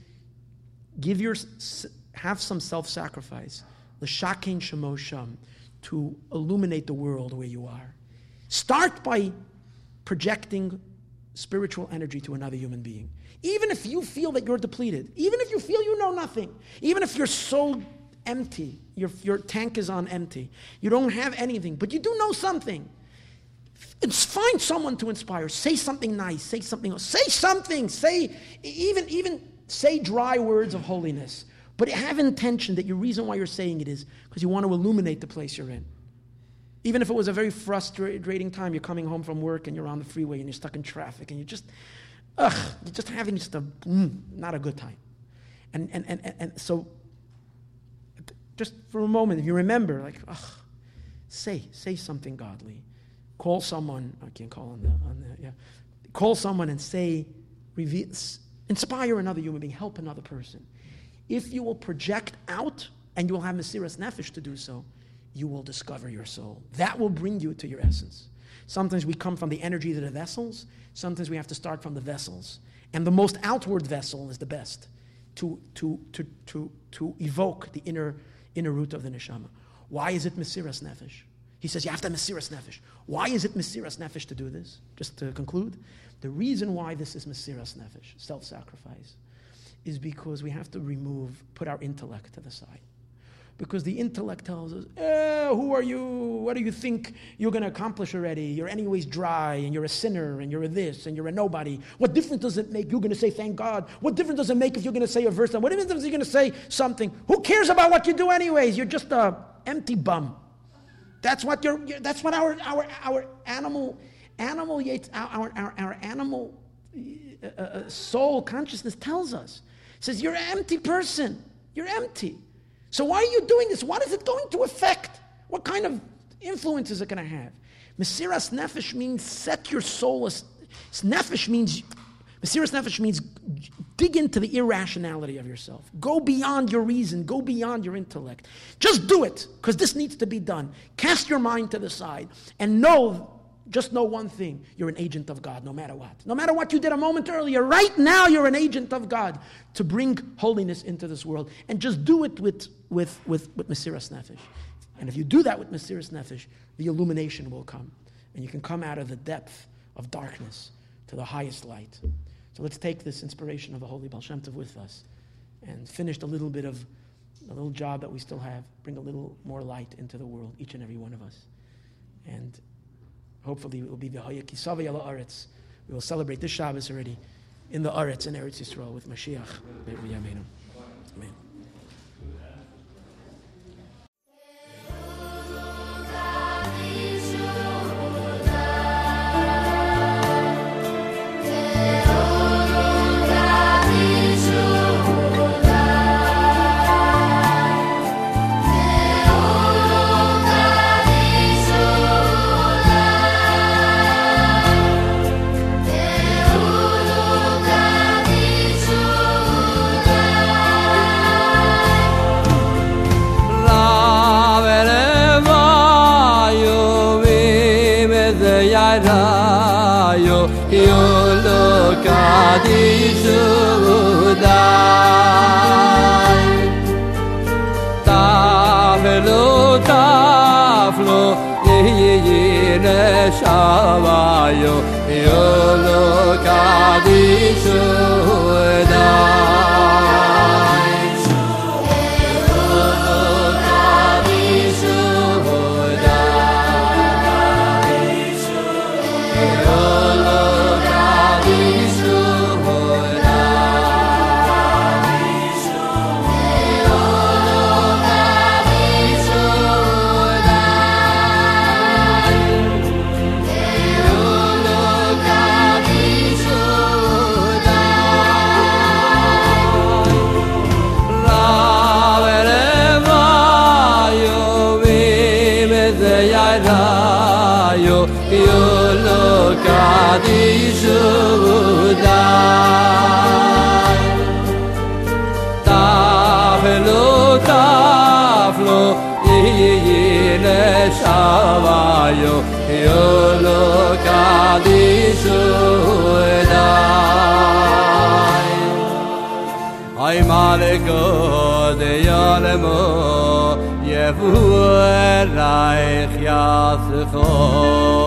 have some self-sacrifice, l'shakein shemo sham, to illuminate the world where you are. Start by projecting spiritual energy to another human being. Even if you feel that you're depleted, even if you feel you know nothing, even if you're so empty, your tank is on empty, you don't have anything, but you do know something. Find someone to inspire. Say something nice. Say something else. Say something. Even say dry words of holiness. But have intention that your reason why you're saying it is because you want to illuminate the place you're in. Even if it was a very frustrating time, you're coming home from work and you're on the freeway and you're stuck in traffic and you're just having not a good time. And so, just for a moment, if you remember, say something godly. Call someone. I can't call on the. Call someone and say, inspire another human being, help another person. If you will project out, and you will have Mesiras Nefesh to do so, you will discover your soul. That will bring you to your essence. Sometimes we come from the energy to the vessels. Sometimes we have to start from the vessels. And the most outward vessel is the best to evoke the inner root of the neshama. Why is it Mesiras Nefesh? He says you have to have Mesiras Nefesh. Why is it Mesiras Nefesh to do this? Just to conclude, the reason why this is Mesiras Nefesh, self-sacrifice, is because we have to put our intellect to the side. Because the intellect tells us, who are you? What do you think you're going to accomplish already? You're anyways dry, and you're a sinner, and you're a this, and you're a nobody. What difference does it make? You're going to say, thank God. What difference does it make if you're going to say a verse? What difference is you're going to say something? Who cares about what you do anyways? You're just a empty bum. That's what our animal soul consciousness tells us. It says, you're an empty person. You're empty. So why are you doing this? What is it going to affect? What kind of influence is it going to have? Mesiras Nefesh means set your soul. Mesiras Nefesh means dig into the irrationality of yourself. Go beyond your reason. Go beyond your intellect. Just do it, because this needs to be done. Cast your mind to the side and just know one thing. You're an agent of God, no matter what. No matter what you did a moment earlier, right now you're an agent of God to bring holiness into this world. And just do it with Mesiras Nefesh. And if you do that with Mesiras Nefesh, the illumination will come. And you can come out of the depth of darkness to the highest light. So let's take this inspiration of the Holy Baal Shem Tov with us and finish the little job that we still have, bring a little more light into the world, each and every one of us. And hopefully it will be the V'haya Kisavei ala Aretz. We will celebrate this Shabbos already in the Aretz, in Eretz Yisrael, with Mashiach. Amen. Shavayo Yolo Kadishu Shavayo Yolo Kadishu Ay Maleko de Yalemo Yevu Eraich Yascho